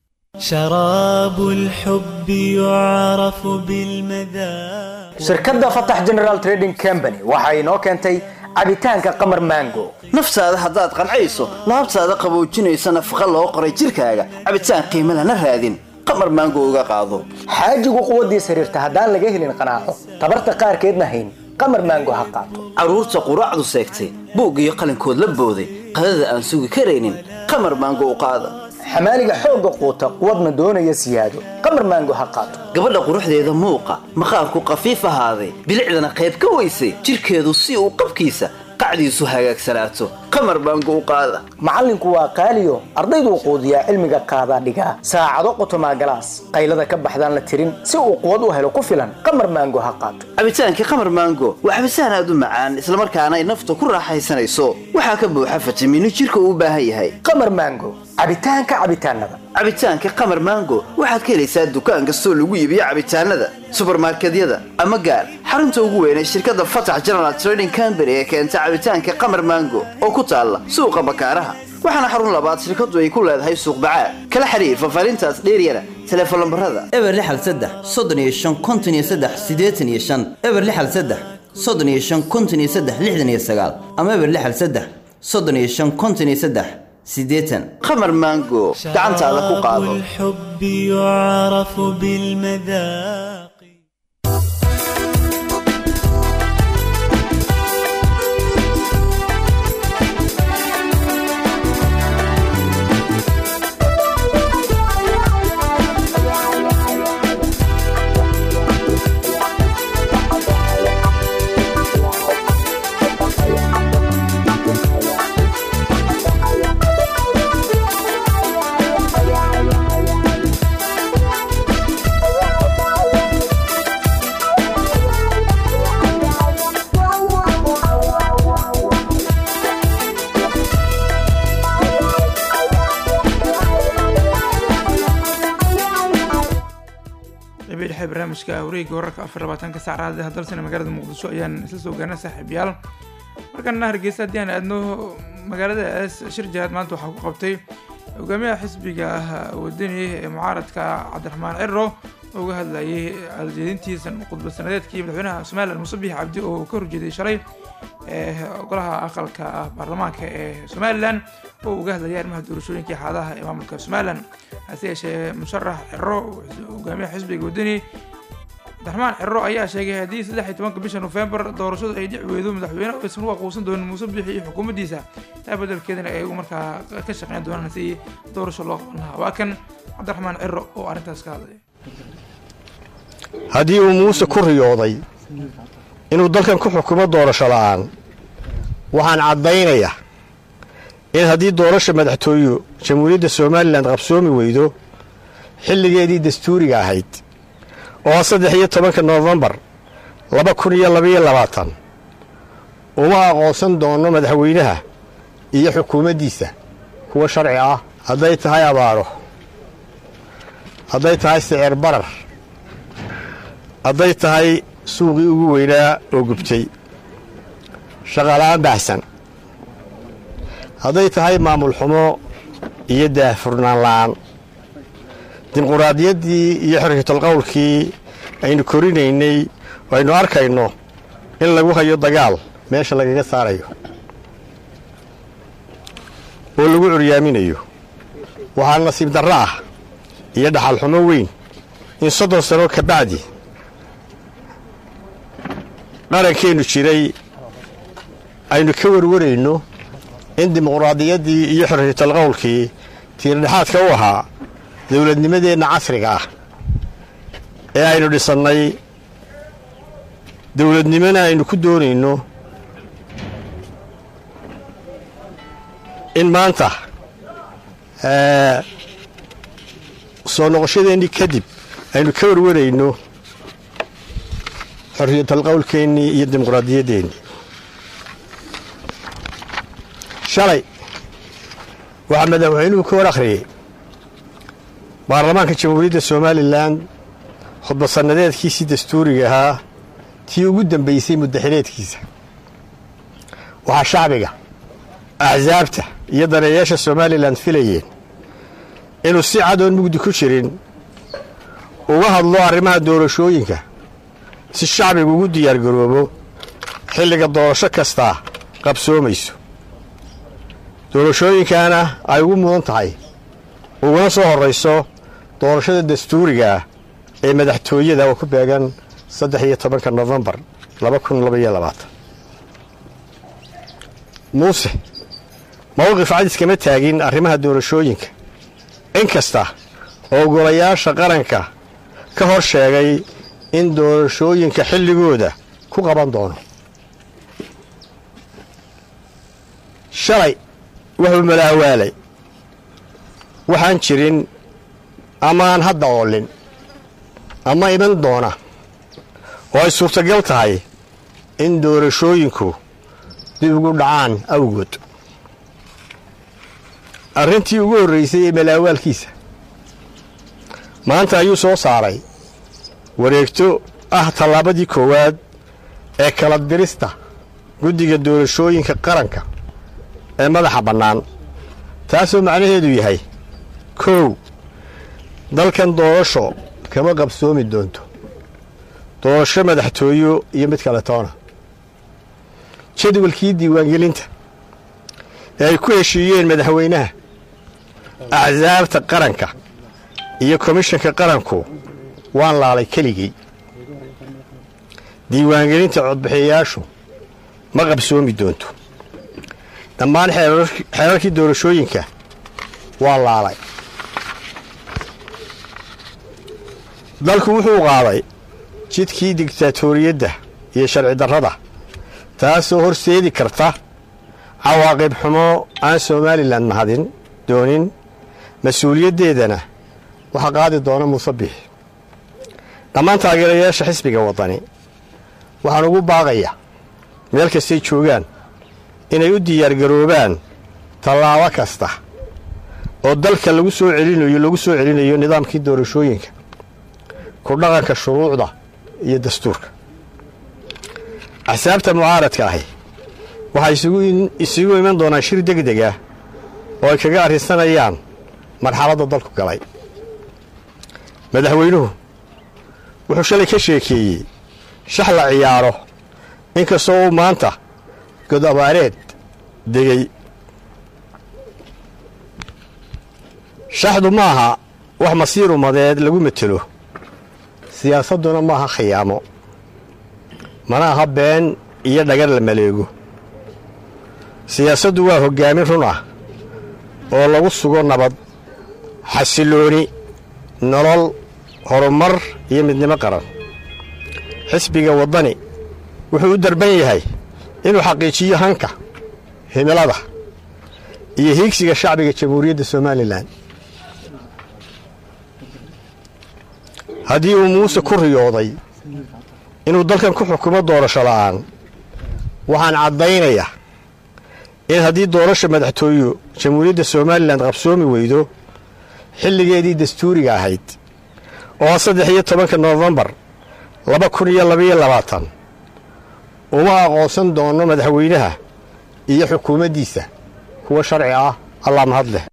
شراب الحب يعرف بالمذاق shirkadda Fatax General Trading Company waxa ay noo keentay cabitaanka qamar mango nafsaada haddaad qancayso laabtaada qaboojinaysa nafaqa loo qoray jirkaaga cabitaan qiimo lana raadin qamar mango uga qaado xaajigu quwadiisa xiriirta haddaan laga helin qanaaco tabarta qaarkeedna hayn qamar mango ha qaato caruurta quraacdu seegtay buug iyo qalinkood la booday qadada aan sugi karaynin qamar mango u qaada xamaaliga xoogga quuta quwadna doonaya siyaado qamar mango ha qaato gabadha quruxdeeda muuqa maqaarku qafiif ahaaday bilicdana qayb ka weysay jirkeedu si uu qabkiisa qacdiisu hagaagsanaato qamar mango u qaada macallinku waa qaaliyo ardaydu quudiyaa cilmiga qaadaa dhigaa saacado qotomaa galaas qaylada ka baxdaan la tirin si uu quwad u helo ku filan qamar mango ha qaato cabitaankii qamar mango waa cabitaan aad u macaan islamarkaana ay nafta ku raaxaysanayso waxaa ka buuxa fitamiino jirka uu u baahan yahay qamar mango cabitaanka cabitaanada cabitaanka qamar mango waxaad ka helaysaa dukaan kastoo lagu iibiyo cabitaanada supermarketyada ama gaar xarunta ugu weyn ee shirkadda Fatax General Trading Company ee keenta cabitaanka qamar mango oo ku taala suuqa bakaaraha waxaana xarun labaad shirkadu ay ku leedahay suuq bacaad kala xiriir fafaarintaas dheeriyana telefoon lambarada eber lixal saddex soddon iyo shan konton iyo saddex siddeetan iyo shan eber lixal saddex soddon iyo shan konton iyo saddex lixdan iyo sagaal ama eber lixal saddex soddon iyo shan konton iyo saddex sideetan qamar mango gacantaada ku qaado الحب يعرف بالمذاق dhexe barnaamijka wareegga wararka afar labaatanka saac raadiyaha dalsana magaalada muqdisho ayaan isla soo gaarnay saaxiibayaal markaana hargeysa haddii aan aadno magaalada aas shir jihaad maanta waxaa ku qabtay hogaamiyaha xisbiga wadani ee mucaaradka cabdiraxmaan ciro oo uga hadlayay aljeedintiisa khudbad sanadeedkii madaxweynaha somalilan muuse biixi cabdi oo ka horjeeday shalay golaha aqalka baarlamaanka ee somalilan oo uga hadlayay arrimaha doorashooyinka iyo xaaladaha ee maamulka somalilan hase yeeshee musharax ciro hogaamiyaha xisbiga wadani cabdiraxmaan ciro ayaa sheegay haddii saddex iyo tobanka bisha nofembar doorashadu ay dhici weydo madaxweyne aysan u aqoonsan doonin muuse biixi iyo xukuumaddiisa taa beddelkeedana ay iyagu markaa ka shaqeyn doonaan si doorasho loo qaban lahaa waa kan cabdiraxmaan ciro oo arrintaas ka hadlaya haddii uu muuse ku riyooday inuu dalkan ku xukumo doorasho la'aan waxaan caddaynayaa in haddii doorasha madaxtooyu jamhuuriyadda somalilan qabsoomi weydo xilligeedii dastuuriga ahayd oo saddex iyo tobanka noofembar laba kun iyo labaiyo labaatan uma aqoonsan doono madaxweynaha iyo xukuumaddiisa kuwa sharci ah hadday tahay abaaro hadday tahay sicir barar hadday tahay suuqii ugu weynaa oo gubtay shaqala'aan baahsan hadday tahay maamul xumo iyo daahfurnaan la'aan dimuquraadiyaddii iyo xorriyatulqowlkii aynu korinaynay oo aynu arkayno in lagu hayo dagaal meesha lagaga saarayo oo lagu curyaaminayo waxaa nasiib darro ah iyo dhaxal xumo weyn in soddon sano ka bacdi qarankeennu jiray aynu ka warwarayno in dimuquraadiyaddii iyo xorriyatulqowlkii tiirdhexaadka u ahaa dowladnimadeenna casriga ah ee aynu dhisannay dowladnimona aynu ku doonayno in maanta soo noqoshadeennii kadib aynu ka warwarayno xorriyatulqowlkeennii iyo dimuquraadiyadeennii shalay waxaa madaxweynuhu ka war akhriyey baarlamaanka jamhuuriyadda somalilan khudbad sannadeedkiisii dastuuriga ahaa tii ugu dambaysay muddaxileedkiisa waxaa shacbiga axsaabta iyo daneeyaasha somalilan filayeen inuu si cadoon mugdi ku jirin uga hadlo arrimaha doorashooyinka si shacbigu ugu diyaargaroobo xilliga doorasho kastaa qabsoomayso doorashooyinkaana ay ugu mudan tahay uguna soo horrayso doorashada dastuuriga ah ee madaxtooyada oo ku beegan saddex iyo tobanka nofembar laba kun labaiyo labaatan muuse mowqif cadis kama taagin arrimaha doorashooyinka in kasta oo golayaasha qaranka ka hor sheegay in doorashooyinka xilligooda ku qaban doono shalay wuxuu malaawaalay waxaan jirin amaan hadda oolin ama iman doona oo ay suurtagal tahay in doorashooyinku dib ugu dhacaan awgood arrintii ugu horraysay ee malaawaalkiisa maanta ayuu soo saaray wareegto ah tallaabadii koowaad ee kala dirista guddiga doorashooyinka qaranka ee madaxa bannaan taasoo macnaheedu yahay kow dalkan doorasho kama qabsoomi doonto doorasho madaxtooyo iyo mid kale toona jadwalkii diiwaangelinta ee ay ku heshiiyeen madaxweynaha axsaabta qaranka iyo komishanka qaranku waan laalay keligii diiwaangelinta codbixiyayaashu ma qabsoomi doonto dhammaan xeerarkii doorashooyinka waa laalay dalku wuxuu qaaday jidkii digtaatoriyadda iyo sharci darrada taasoo horseedi karta cawaaqib xumo aan somalilan mahadin doonin mas-uuliyaddeedana waxaa qaadi doona muuse biixi dhammaan taageerayaasha xisbiga waddani waxaan ugu baaqaya meel kastay joogaan inay u diyaargaroobaan tallaabo kasta oo dalka lagu soo celinayo lagu soo celinayo nidaamkii doorashooyinka ku dhaqanka shuruucda iyo dastuurka axsaabta mucaaradka ahi waxay isugu iman doonaan shir degdeg ah oo ay kaga arrinsanayaan marxaladda dalku galay madaxweynuhu wuxuu shalay ka sheekeeyey shax la ciyaaro inkastoo uu maanta god abaareed degay shaxdu ma aha wax masiir umadeed lagu matelo siyaasadduna ma aha khiyaamo mana aha been iyo dhagar la maleego siyaasaddu waa hoggaamin run ah oo lagu sugo nabad xasilooni nolol horumar iyo midnimo qaran xisbiga waddani wuxuu u darban yahay inuu xaqiijiyo hanka himilada iyo hiigsiga shacbiga jamhuuriyadda somalilan haddii uu muuse ku riyooday inuu dalkan ku xukumo doorasho la'aan waxaan caddaynayaa in haddii doorasha madaxtooyu jamhuuriyadda somalilan qabsoomi weydo xilligeedii dastuuriga ahayd oo saddex iyo tobanka noofembar laba kun iyo labaiyo labaatan uma aqoonsan doono madaxweynaha iyo xukuumaddiisa kuwa sharci ah allah mahad leh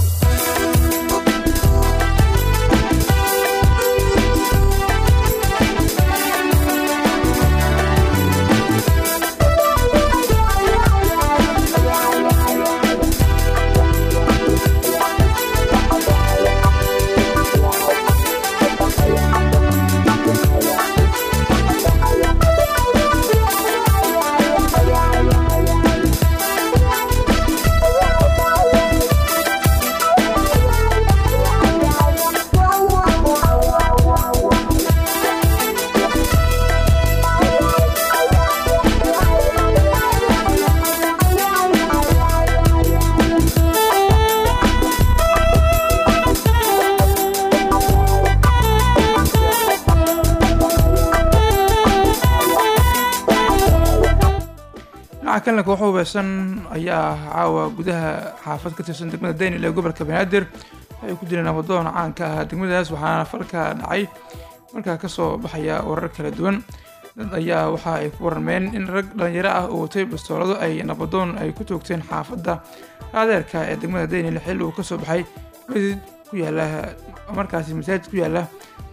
كلنا كوحو بسن أيها عاوة جودها حافظ كتير سن دقمة الدين اللي قبل كبنادر يكون لنا وضعنا عن كدقمة داس وحنا فركة نعي مركا كسو بحيا ورك لدون أيها وحا يكون من إن رجل يراه وطيب الصورة أي نبضون أي كتوكتين حافظة هذا كدقمة الدين اللي حلو كسو بحي كويا له مركز مساجد كويا له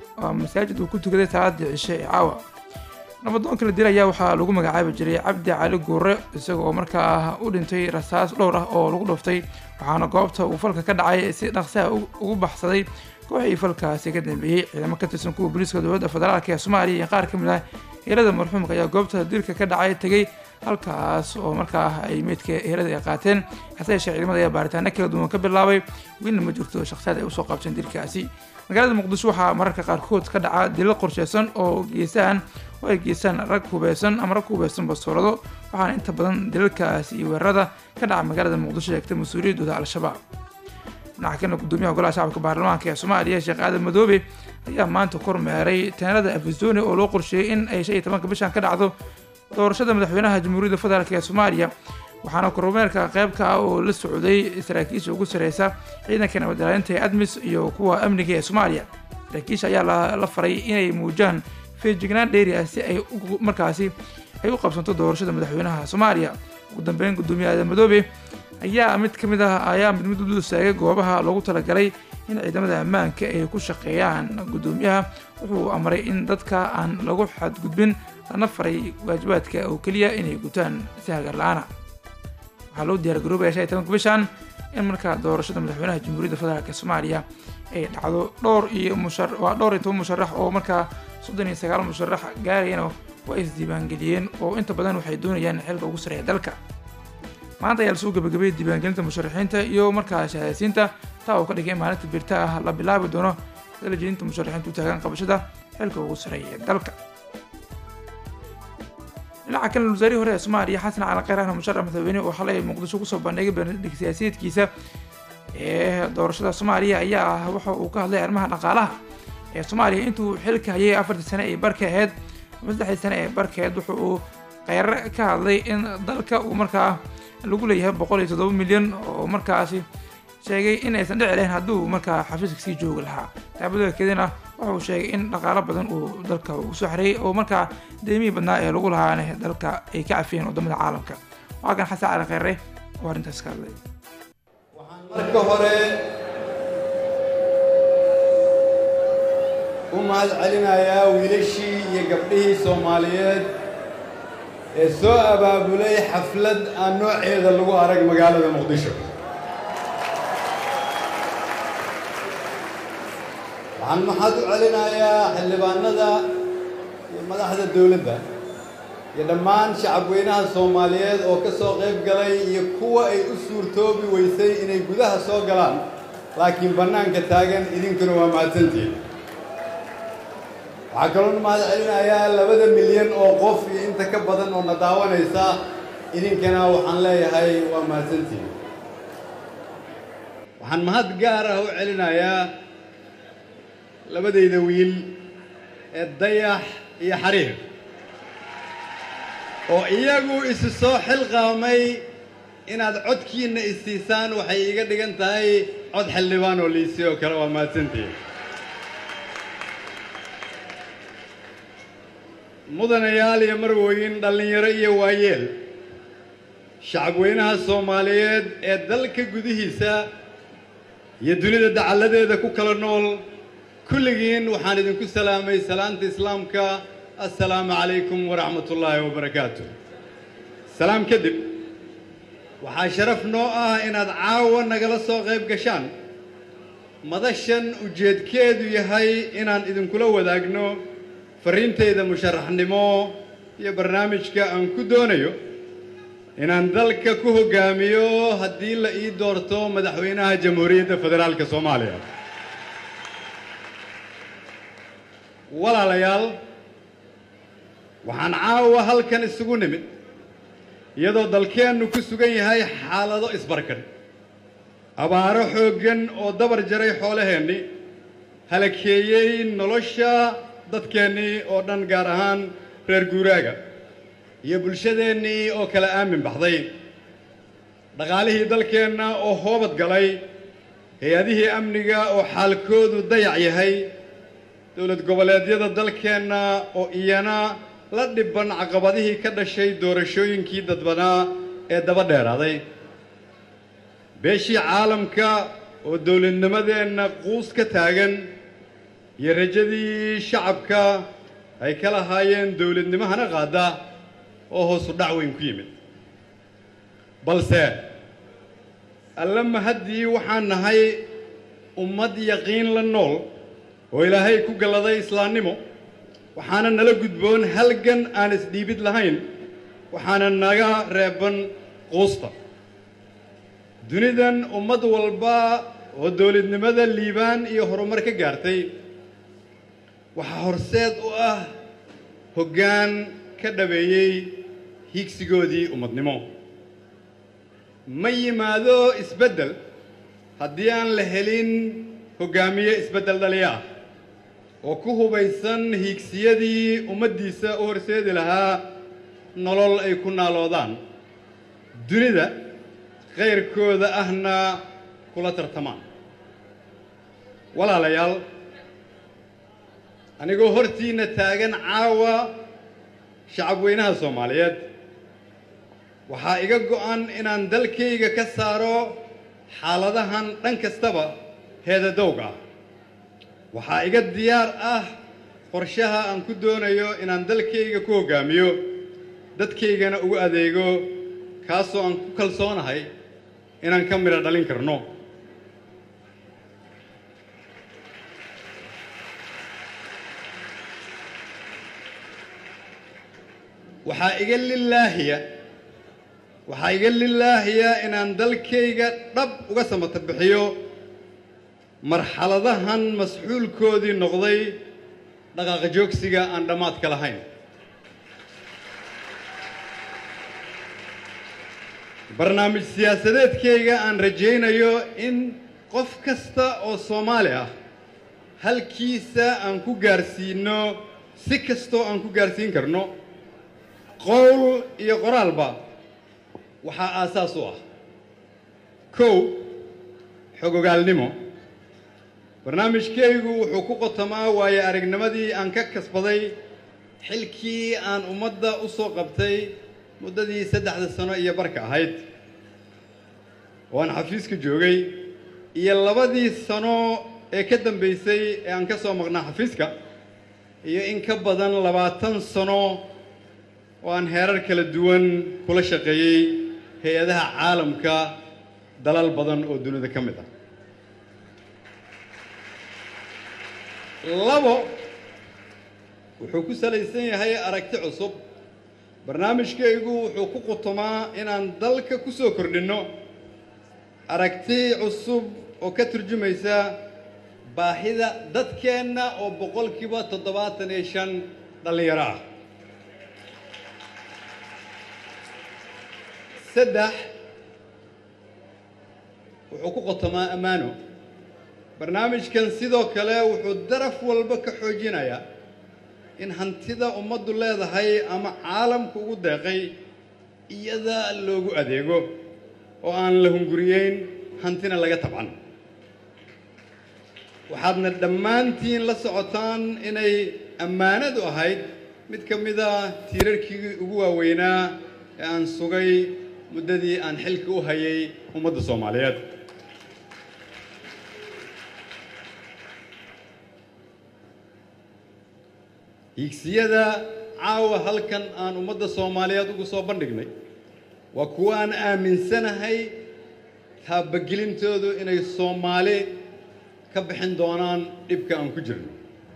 مساجد وكنت كده تعدي الشيء عاوة nabadoonka la dilaya waxaa lagu magacaabi jiray cabdi cali guure isagoo markaa u dhintay rasaas dhowr ah oo lagu dhuftay waxaana goobta uu falka ka dhacay si dhaqsaha ugu baxsaday kooxii falkaasi ka dambeeyey ciidamo ka tirsan kuwa booliiska dowladda federaalk ee soomaaliya iyo qaar ka mid ah heerada marxuumka ayaa goobta dilka ka dhacay tegey halkaas oo markaa ay meydka heerada ay qaateen hase yeeshee ciidamada ayaa baaritaano kala duwan ka bilaabay welina ma jirto shakhsiyaad ay usoo qabteen dilkaasi magaalada muqdisho waxaa mararka qaarkood ka dhaca dilo qorsheysan oo geesahan oo ay geesaan rag hubeysan ama rag hubeysan bastoolado waxaana inta badan dilalkaasi iyo weerarada ka dhaca magaalada muqdisho sheegtay mas-uuliyaddooda al-shabaab dhinaca kalena gudoomiyaha golaha shacabka baarlamaanka ee soomaaliya sheekh aadan madoobe ayaa maanta kormeeray teenada afisoni oo loo qorsheeyey in ay shan iyo tobanka bishan ka dhacdo doorashada madaxweynaha jamhuuriyadda federaalk ee soomaaliya waxaana kormeerka qaybka ah oo la socday saraakiisha ugu sareysa ciidanka nabadilaalinta ee admis iyo kuwa amniga ee soomaaliya saraakiisha ayaa la faray inay muujaan feejignaan dheeri ah si ay markaasi ay u qabsanto doorashada madaxweynaha soomaaliya ugu dambeyn gudoomiyaha aadan madoobe ayaa mid ka mid ah ayaa mid mid u istaagay goobaha loogu talagalay in ciidamada ammaanka ay ku shaqeeyaan gudoomiyaha wuxuu amray in dadka aan lagu xadgudbin lana faray waajibaadka oo keliya inay gutaan si hagar la-aana waxaa loo diyaar garoobaya shan iyo tobanka bishan in markaa doorashada madaxweynaha jamhuuriyadda federaalk soomaaliya ay dhacdo dhowr iyo mushar waa dhowr iyo toban musharax oo markaa soddon iyo sagaal musharax gaarayana waa isdiiwaangeliyeen oo inta badan waxay doonayaan xilka ugu sareeya dalka maanta ayaa lasoo gabagabeeyay diiwaangelinta musharaxiinta iyo markaa shahaadaysiinta taa oo ka dhigay maalinta birta ah la bilaabi doono dalajeedinta musharaxiinta u taagan qabashada xilka ugu sareeya dalka dhinaca kale wasaarihii hore ee soomaaliya xasan cali kheyr ahna musharax madaxweyne oo xalay muqdisho kusoo bandhigay barnaamijka siyaasiyiedkiisa ee doorashada soomaaliya ayaa ah waxa uu ka hadlay arrimaha dhaqaalaha ee soomaaliya intuu xilka hayay afartii sane ee barka aheyd ama saddexdii sane ee barkeed wuxa uu kheyre ka hadlay in dalka uu markaa lagu leeyahay boqol iyo toddoba milyan oo markaasi sheegay in aysan dhici lahayn hadduu markaa xafiiska sii joogi lahaa taabadeedkeedina wuxuu sheegay in dhaqaalo badan uu dalka uu soo xareeyey oo markaa deemihii badnaa ee lagu lahaana dalka ay ka cafiyeen wadamada caalamka. waa kan xasan cali kheyre oo arrintaas ka hadlay. marka hore u mahad celinayaa wiilashii iyo gabdhihii Soomaaliyeed ee soo abaabulay xaflad aan nooceeda lagu arag magaalada Muqdisho. waxaan mahad u celinayaa xildhibaanada iyo madaxda dowladda iyo dhammaan shacabweynaha Soomaaliyeed oo ka soo qayb galay iyo kuwa ay u suurtoobi weysay inay gudaha soo galaan laakiin bannaanka taagan idinkuna waa mahadsantihiin. waxaa kaloo mahad celinayaa labada milyan oo qof iyo inta ka badan oo na daawanaysa idinkana waxaan leeyahay waa mahadsantihiin. waxaan mahad gaar ah u celinayaa labadayda wiil ee Dayax iyo Xariir oo iyagu isu soo xilqaamay inaad codkiina isiisaan waxay iga dhigan tahay cod xildhibaan oo liisay oo kale waa mahadsantihiin. mudanayaal iyo marwooyin dhallinyaro iyo waayeel shacabweynaha Soomaaliyeed ee dalka gudihiisa iyo dunida dacalladeeda ku kala nool kulligiin waxaan idinku salaamay salaanta islaamka assalaamu calaykum waraxmatullaahi wabarakaatuh. salaam kadib waxaa sharaf noo ah inaad caawa nagala soo qayb gashaan madashan ujeedkeedu yahay inaan idinkula wadaagno fariintayda musharaxnimo iyo barnaamijka aan ku doonayo inaan dalka ku hogaamiyo haddii la ii doorto madaxweynaha jamhuuriyadda federaalka Soomaaliya. walaalayaal waxaan caawa halkan isugu nimid iyadoo dalkeennu ku sugan yahay xaalado isbarkan abaaro xooggan oo dabar jaray xoolaheenni halakeeyey nolosha dadkeennii oo dhan gaar ahaan reer guuraaga iyo bulshadeennii oo kala aamin baxday dhaqaalihii dalkeenna oo hoobad galay hay-adihii amniga oo xaalkoodu dayac yahay dowlad goboleedyada dalkeenna oo iyana la dhibban caqabadihii ka dhashay doorashooyinkii dadbanaa ee daba dheeraaday beeshii caalamka oo dowladnimadeenna quus ka taagan iyo rajadii shacabka ay ka lahaayeen dowladnimo hana qaada oo hoosu dhac weyn ku yimid balse alla mahaddii waxaan nahay ummad yaqiin la nool oo ilaahay ku galladay islaamnimo waxaana nala gudboon halgan aan isdhiibid lahayn waxaana naga reeban quusta dunidan ummad walba oo dowladnimada liibaan iyo horumar ka gaartay waxaa horseed u ah hoggaan ka dhabeeyey higsigoodii ummadnimo ma yimaado isbeddel haddii aan la helin hoggaamiye isbeddel dhaliya oo ku hubaysan hiigsiyadii ummaddiisa u horseedi lahaa nolol ay ku naaloodaan dunida khayrkooda ahna kula tartamaan walaalayaal anigoo hortiinna taagan caawa shacabweynaha Soomaaliyeed waxaa iga go'an inaan dalkayga ka saaro xaaladahan dhan kastaba heedadowga ah waxaa iga diyaar ah qorshaha aan ku doonayo inaan dalkayga ku hoggaamiyo dadkaygana ugu adeego kaasoo aan ku kalsoonahay inaan ka midho dhalin karno waxaa iga lilaahiya waxaa iga lilaahiya inaan dalkayga dhab uga samata bixiyo marxaladahan masxuulkoodii noqday dhaqaaqa joogsiga aan dhammaadka lahayn barnaamij siyaasadeedkayga aan rajaynayo in qof kasta oo Soomaali ah halkiisa aan ku gaarsiino si kastoo aan ku gaarsiin karno qowl iyo qoraalba waxaa aasaas u ah kow xogogaalnimo barnaamijkaygu wuxuu ku qotamaa waayo aragnimadii aan ka kasbaday xilkii aan ummadda u soo qabtay muddadii saddexda sano iyo barka ahayd oo aan xafiiska joogay iyo labadii sano ee ka dambaysay ee aan ka soo maqnaa xafiiska iyo in ka badan labaatan sano oo aan heerar kala duwan kula shaqeeyey hay-adaha caalamka dalal badan oo dunida ka mid ah labo wuxuu ku salaysan yahay aragti cusub barnaamijkaygu wuxuu ku qutumaa inaan dalka ku soo kordhinno aragti cusub oo ka turjumaysa baahida dadkeenna oo boqolkiiba toddobaatan iyo shan dhallinyaro ah saddex wuxuu ku qotomaa ammaano barnaamijkan sidoo kale wuxuu daraf walba ka xoojinayaa in hantida ummaddu leedahay ama caalamku ugu deeqay iyada loogu adeego oo aan la hunguriyeyn hantina laga tabcan waxaadna dhammaantiin la socotaan inay ammaanadu ahayd mid ka mida tiirarkii ugu waaweynaa ee aan sugay muddadii aan xilka u hayay ummadda Soomaaliyeed higsiyada caawa halkan aan ummadda Soomaaliyeed ugu soo bandhignay waa kuwa aan aaminsanahay taabagelintoodu inay Soomaali ka bixin doonaan dhibka aan ku jirno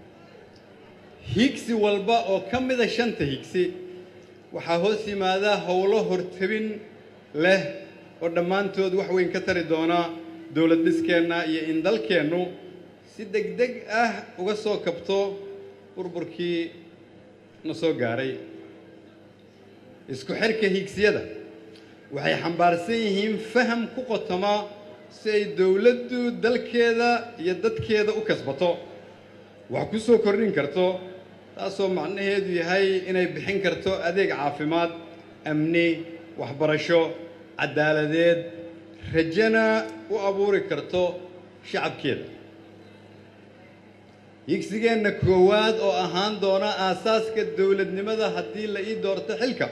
higsi walba oo ka mid ah shanta higsi waxaa hoos yimaada howlo hortabin leh oo dhammaantood wax weyn ka tari doona dowlad dhiskeenna iyo in dalkeennu si degdeg ah uga soo kabto burburkii na soo gaaray isku xirka higsiyada waxay xambaarsan yihiin faham ku qotoma si ay dowladdu dalkeeda iyo dadkeeda u kasbato wax ku soo kordhin karto taasoo macnaheedu yahay inay bixin karto adeeg caafimaad amni waxbarasho cadaaladeed rajana u abuuri karto shacabkeeda higsigeenna koowaad oo ahaan doona aasaaska dowladnimada haddii la ii doorto xilka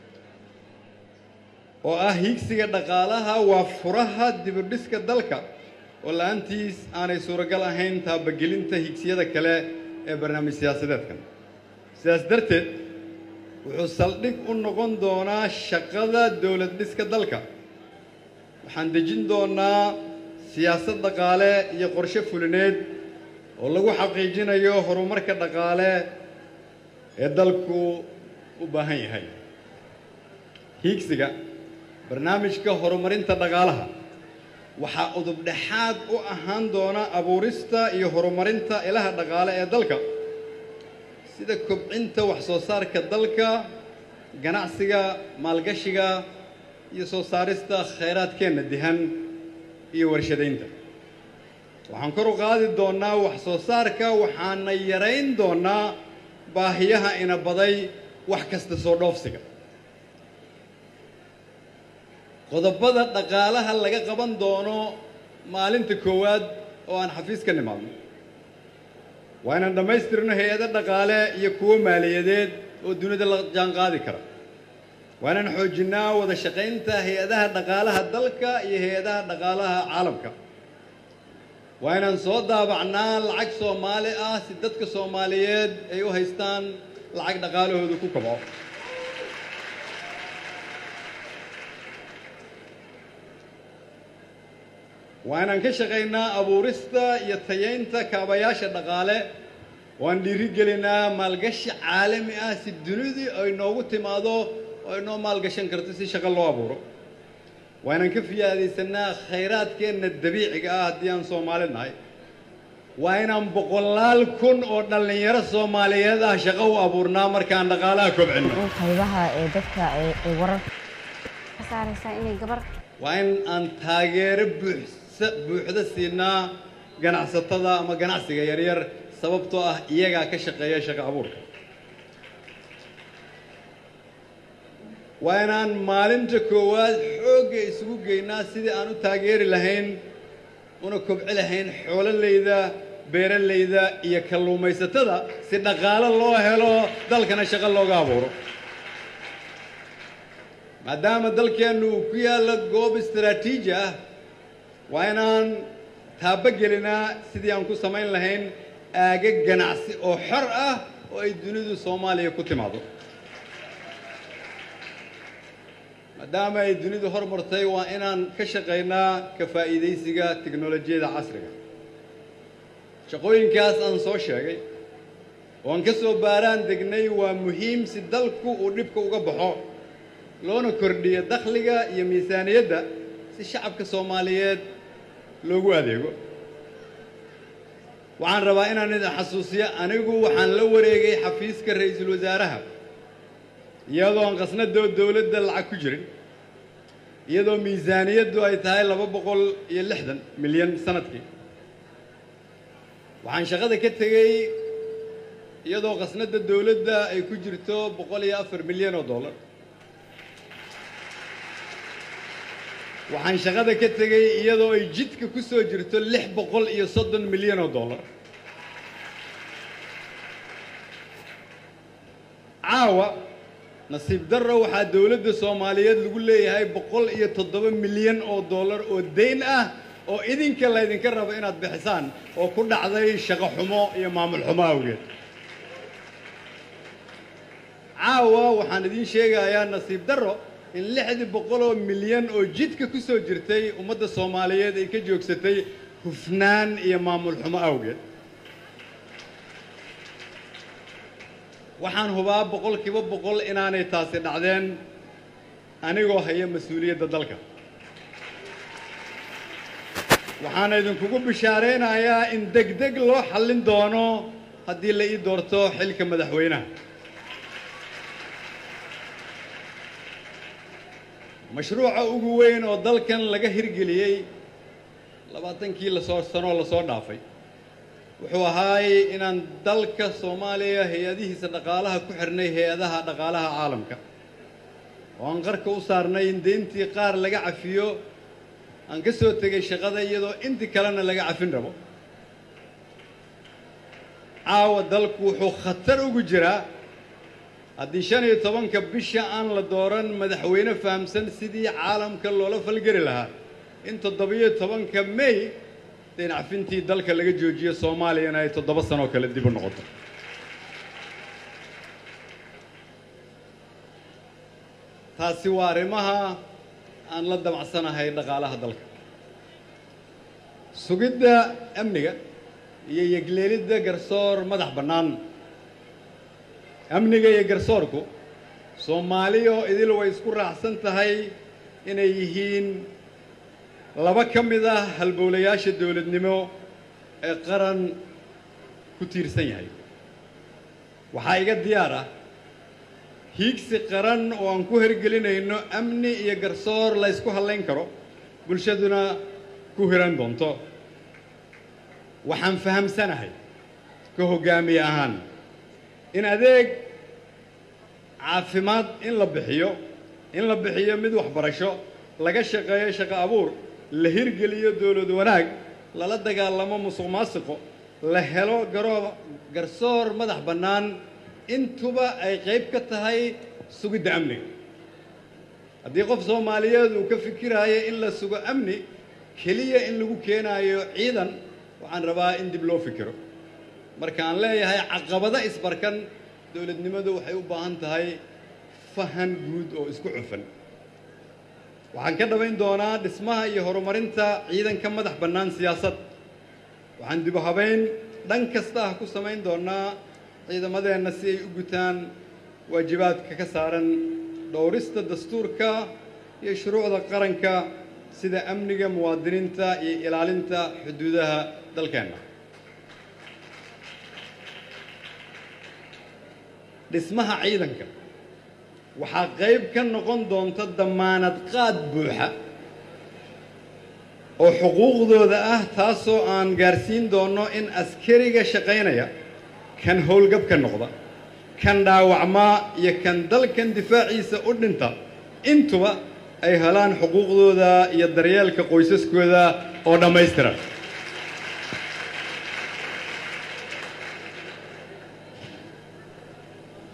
oo ah higsiga dhaqaalaha waa furaha dibudhiska dalka oo la'aantiis aanay suuragal ahayn taabagelinta higsiyada kale ee barnaamij siyaasadeedkan sidaas darteed wuxuu saldhig u noqon doonaa shaqada dowlad dhiska dalka waxaan dejin doonaa siyaasad dhaqaale iyo qorshe fulineed oo lagu xaqiijinayo horumarka dhaqaale ee dalku u baahan yahay higsiga barnaamijka horumarinta dhaqaalaha waxaa udub dhexaad u ahaan doona abuurista iyo horumarinta ilaha dhaqaale ee dalka sida kobcinta wax soo saarka dalka ganacsiga maalgashiga iyo soo saarista khayraadkeenna dihan iyo warshadaynta waxaan kor u qaadi doonaa wax soo saarka waxaana yarayn doonaa baahiyaha ina baday wax kasta soo dhoofsiga qodobada dhaqaalaha laga qaban doono maalinta koowaad oo aan xafiiska nimaadno waa inaan dhammaystirno hay-ado dhaqaale iyo kuwo maaliyadeed oo dunida la jaan qaadi kara waa inaan xoojinnaa wada shaqaynta hay-adaha dhaqaalaha dalka iyo hay-adaha dhaqaalaha caalamka waa inaan soo daabacnaa lacag Soomaali ah si dadka Soomaaliyeed ay u haystaan lacag dhaqaalahooda ku kobco waa inaan ka shaqaynaa abuurista iyo tayeynta kaabayaasha dhaqaale waan dhiirigelinaa maalgashi caalami ah si dunidii ay noogu timaado oo ay noo maalgashan karto si shaqo loo abuuro waa inaan ka fiyaadaysanaa khayraadkeenna dabiiciga ah haddii aan Soomaali nahay waa inaan boqolaal kun oo dhallinyaro Soomaaliyeed ah shaqo u abuurnaa markaan dhaqaalaha kobcinno qaybaha ee dadka ee wararka saaraysa inay gabar waa in aan taageero buuxsa buuxda siinaa ganacsatada ama ganacsiga yaryar sababtoo ah iyagaa ka shaqeeya shaqo abuurka waa inaan maalinta koowaad xoogga isugu geynaa sidii aan u taageeri lahayn una kobci lahayn xoololeyda beeralayda iyo kalluumaysatada si dhaqaale loo helo dalkana shaqo looga abuuro maadaama dalkeennu uu ku yaallo goob istaraatiiji ah waa inaan taabagelinaa sidii aan ku samayn lahayn aagag ganacsi oo xor ah oo ay dunidu Soomaaliya ku timaado maadaama ay dunidu horumartay waa inaan ka shaqaynaa ka faa'iidaysiga tiknoolajiyada casriga shaqooyinkaas aan soo sheegay oo aan ka soo baaraan degnay waa muhiim si dalku uu dhibka uga baxo loona kordhiyo dakhliga iyo miisaaniyadda si shacabka Soomaaliyeed loogu adeego waxaan rabaa inaan idin xasuusiyo anigu waxaan la wareegay xafiiska ra'iisul wasaaraha iyadoo aan qasnada dawladda lacag ku jirin iyadoo miisaaniyaddu ay tahay laba boqol iyo lixdan milyan sanadkii waxaan shaqada ka tegay iyadoo qasnada dawladda ay ku jirto boqol iyo afar milyan oo dollar waxaan shaqada ka tegay iyadoo ay jidka ku soo jirto lix boqol iyo soddon milyan oo dollar caawa nasiib darro waxaa dawladda Soomaaliyeed lagu leeyahay boqol iyo toddoba milyan oo dollar oo deyn ah oo idinka la idinka rabo inaad bixisaan oo ku dhacday shaqo xumo iyo maamul xumo awgeed caawa waxaan idin sheegayaa nasiib darro in lixdii boqol oo milyan oo jidka ku soo jirtay ummadda Soomaaliyeed ay ka joogsatay hufnaan iyo maamul xumo awgeed waxaan hubaa boqolkiiba boqol inaanay taasi dhacdeen anigoo haya mas-uuliyadda dalka waxaan idinkugu bishaareynayaa in degdeg loo xallin doono haddii la ii doorto xilka madaxweynaha mashruuca ugu weyn oo dalkan laga hirgeliyey labaatankii lasoo sano lasoo dhaafay wuxuu ahaay inaan dalka Soomaaliya hay'adihiisa dhaqaalaha ku xirnay hay'adaha dhaqaalaha caalamka oo aan qarka u saarnay in deyntii qaar laga cafiyo aan ka soo tegay shaqada iyadoo intii kalena laga cafin rabo caawa dalku wuxuu khatar ugu jiraa haddii shan iyo tobanka bisha aan la dooran madaxweyne fahamsan sidii caalamka loola falgeli lahaa in toddobiyo tobanka May deyn cafintii dalka laga joojiyo Soomaaliyana ay toddoba sano kale dib u noqoto taasi waa arrimaha aan la damacsanahay dhaqaalaha dalka sugidda amniga iyo yegleelidda garsoor madax bannaan amniga iyo garsoorku Soomaaliya oo idil way isku raacsan tahay inay yihiin laba ka mid ah halbowlayaasha dawladnimo ee qaran ku tiirsan yahay waxaa iga diyaar ah hiigsi qaran oo aan ku hirgelinayno amni iyo garsoor la isku halayn karo bulshaduna ku hiran doonto waxaan fahamsanahay ka hogaamiye ahaan in adeeg caafimaad in la bixiyo in la bixiyo mid waxbarasho laga shaqeeyo shaqo abuur la hirgeliyo dawlad wanaag lala dagaalamo musuqmaasuqo la helo garoob garsoor madax bannaan intuba ay qayb ka tahay sugidda amniga haddii qof Soomaaliyeed uu ka fikiraayo in la sugo amni keliya in lagu keenayo ciidan waxaan rabaa in dib loo fikiro marka aan leeyahay caqabada isbarkan dawladnimadu waxay u baahan tahay fahan guud oo isku cufan waxaan ka dhabayn doonaa dhismaha iyo horumarinta ciidanka madax bannaan siyaasad waxaan dib u habeyn dhan kasta ah ku samayn doonaa ciidamadeenna si ay u gutaan waajibaadka ka saaran dhowrista dastuurka iyo shuruucda qaranka sida amniga muwaadiniinta iyo ilaalinta xuduudaha dalkeenna dhismaha ciidanka waxaa qayb ka noqon doonta damaanad qaad buuxa oo xuquuqdooda ah taasoo aan gaarsiin doono in askariga shaqaynaya kan howlgabka noqda kan dhaawacmaa iyo kan dalkan difaaciisa u dhinta intuba ay helaan xuquuqdooda iyo daryeelka qoysaskooda oo dhammaystiran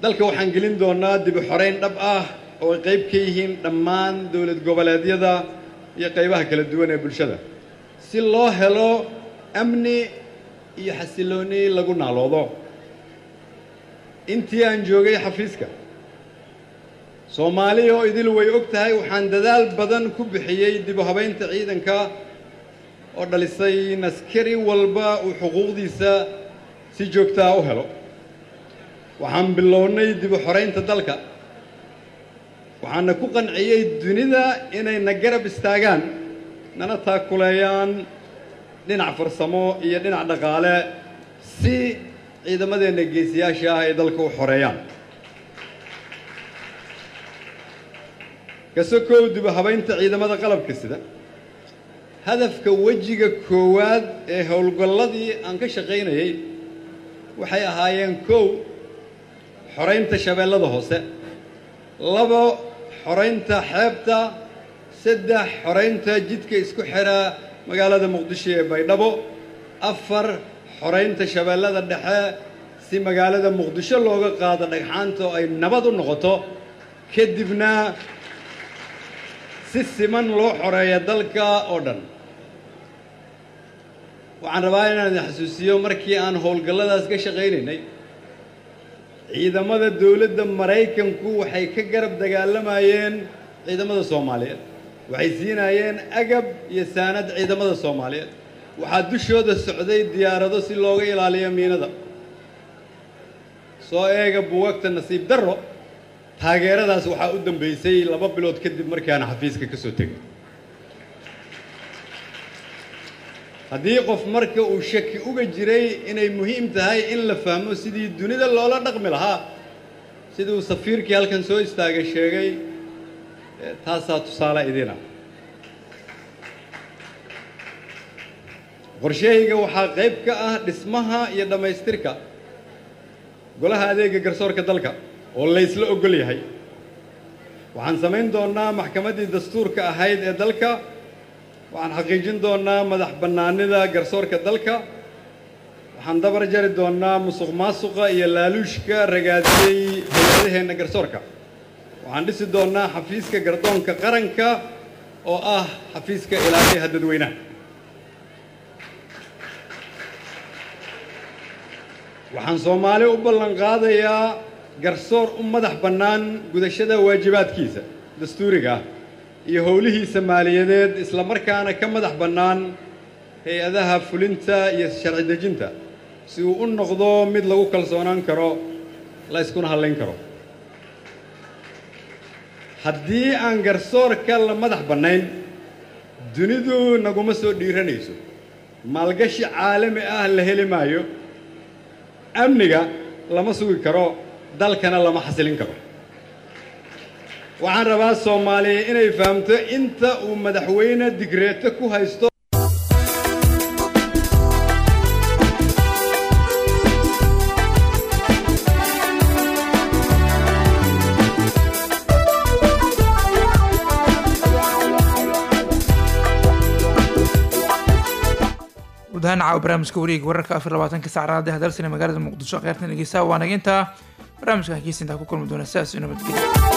dalka waxaan gelin doonaa dib u xoreyn dhab ah oo ay qayb ka yihiin dhammaan dowlad goboleedyada iyo qaybaha kala duwan ee bulshada si loo helo amni iyo xasilooni lagu naaloodo intii aan joogay xafiiska Soomaaliya oo idil way og tahay waxaan dadaal badan ku bixiyay dib u habeynta ciidanka oo dhalisay in askari walba uu xuquuqdiisa si joogto ah u helo waxaan bilownay dib u xoreynta dalka waxaana ku qanciyay dunida inay na garab istaagaan nana taakuleeyaan dhinac farsamo iyo dhinac dhaqaale si ciidamadeena geesiyaasha ah ay dalka u xoreeyaan kasokow dib u habeynta ciidamada qalabka sida hadafka wejiga koowaad ee howlgalladii aan ka shaqaynayay waxay ahaayeen kow xoreynta shabeellada hoose labo xoreynta xeebta saddex xoreynta jidka isku xira magaalada muqdisho ee baydhabo afar xoreynta shabeellada dhexe si magaalada muqdisho looga qaado dhagxaanta oo ay nabad u noqoto kadibna si siman loo xoreeyo dalka oo dhan waxaan rabaa inaan idin xasuusiyo markii aan howlgalladaas ka shaqaynaynay ciidamada dowladda Maraykanku waxay ka garab dagaalamayeen ciidamada Soomaaliyeed waxay siinayeen agab iyo saanad ciidamada Soomaaliyeed waxaa dushooda socday diyaarado si looga ilaaliyo miinada soo eega buugagta nasiib darro taageeradaas waxaa u dambeysay laba bilood kadib markii aan xafiiska ka soo tegay haddii qof marka uu shaki uga jiray inay muhiim tahay in la fahmo sidii dunida loola dhaqmi lahaa sidii uu safiirkii halkan soo istaagay sheegay taasaa tusaale idina qorshahayga waxaa qayb ka ah dhismaha iyo dhammaystirka golaha adeega garsoorka dalka oo la isla ogol yahay waxaan samayn doonaa maxkamaddii dastuurka ahayd ee dalka waxaan xaqiijin doonaa madax bannaanida garsoorka dalka waxaan dabar jari doonaa musuqmaasuqa iyo laaluushka ragaadiyey hay'adaheenna garsoorka waxaan dhisi doonaa xafiiska gardoonka qaranka oo ah xafiiska ilaaliyaha dadweynaha waxaan Soomaali u ballan qaadayaa garsoor u madax bannaan gudashada waajibaadkiisa dastuuriga ah iyo howlihiisa maaliyadeed isla markaana ka madax bannaan hay-adaha fulinta iyo sharci dejinta si uu u noqdo mid lagu kalsoonaan karo la iskuna hadlayn karo haddii aan garsoorka la madax bannayn dunidu naguma soo dhiiranayso maalgashi caalami ah la heli maayo amniga lama sugi karo dalkana lama xasilin karo waxaan rabaa Soomaaliya inay fahamto inta uu madaxweyne digreeto ku haysto ودهنا عاو برامج كوريك ورك أفر لبعتن كسر عرضه هدرسنا مجال المقدسة غيرتنا الجيسا وأنا جنتا برامج هكيس انت كل مدون أساس إنه بتجي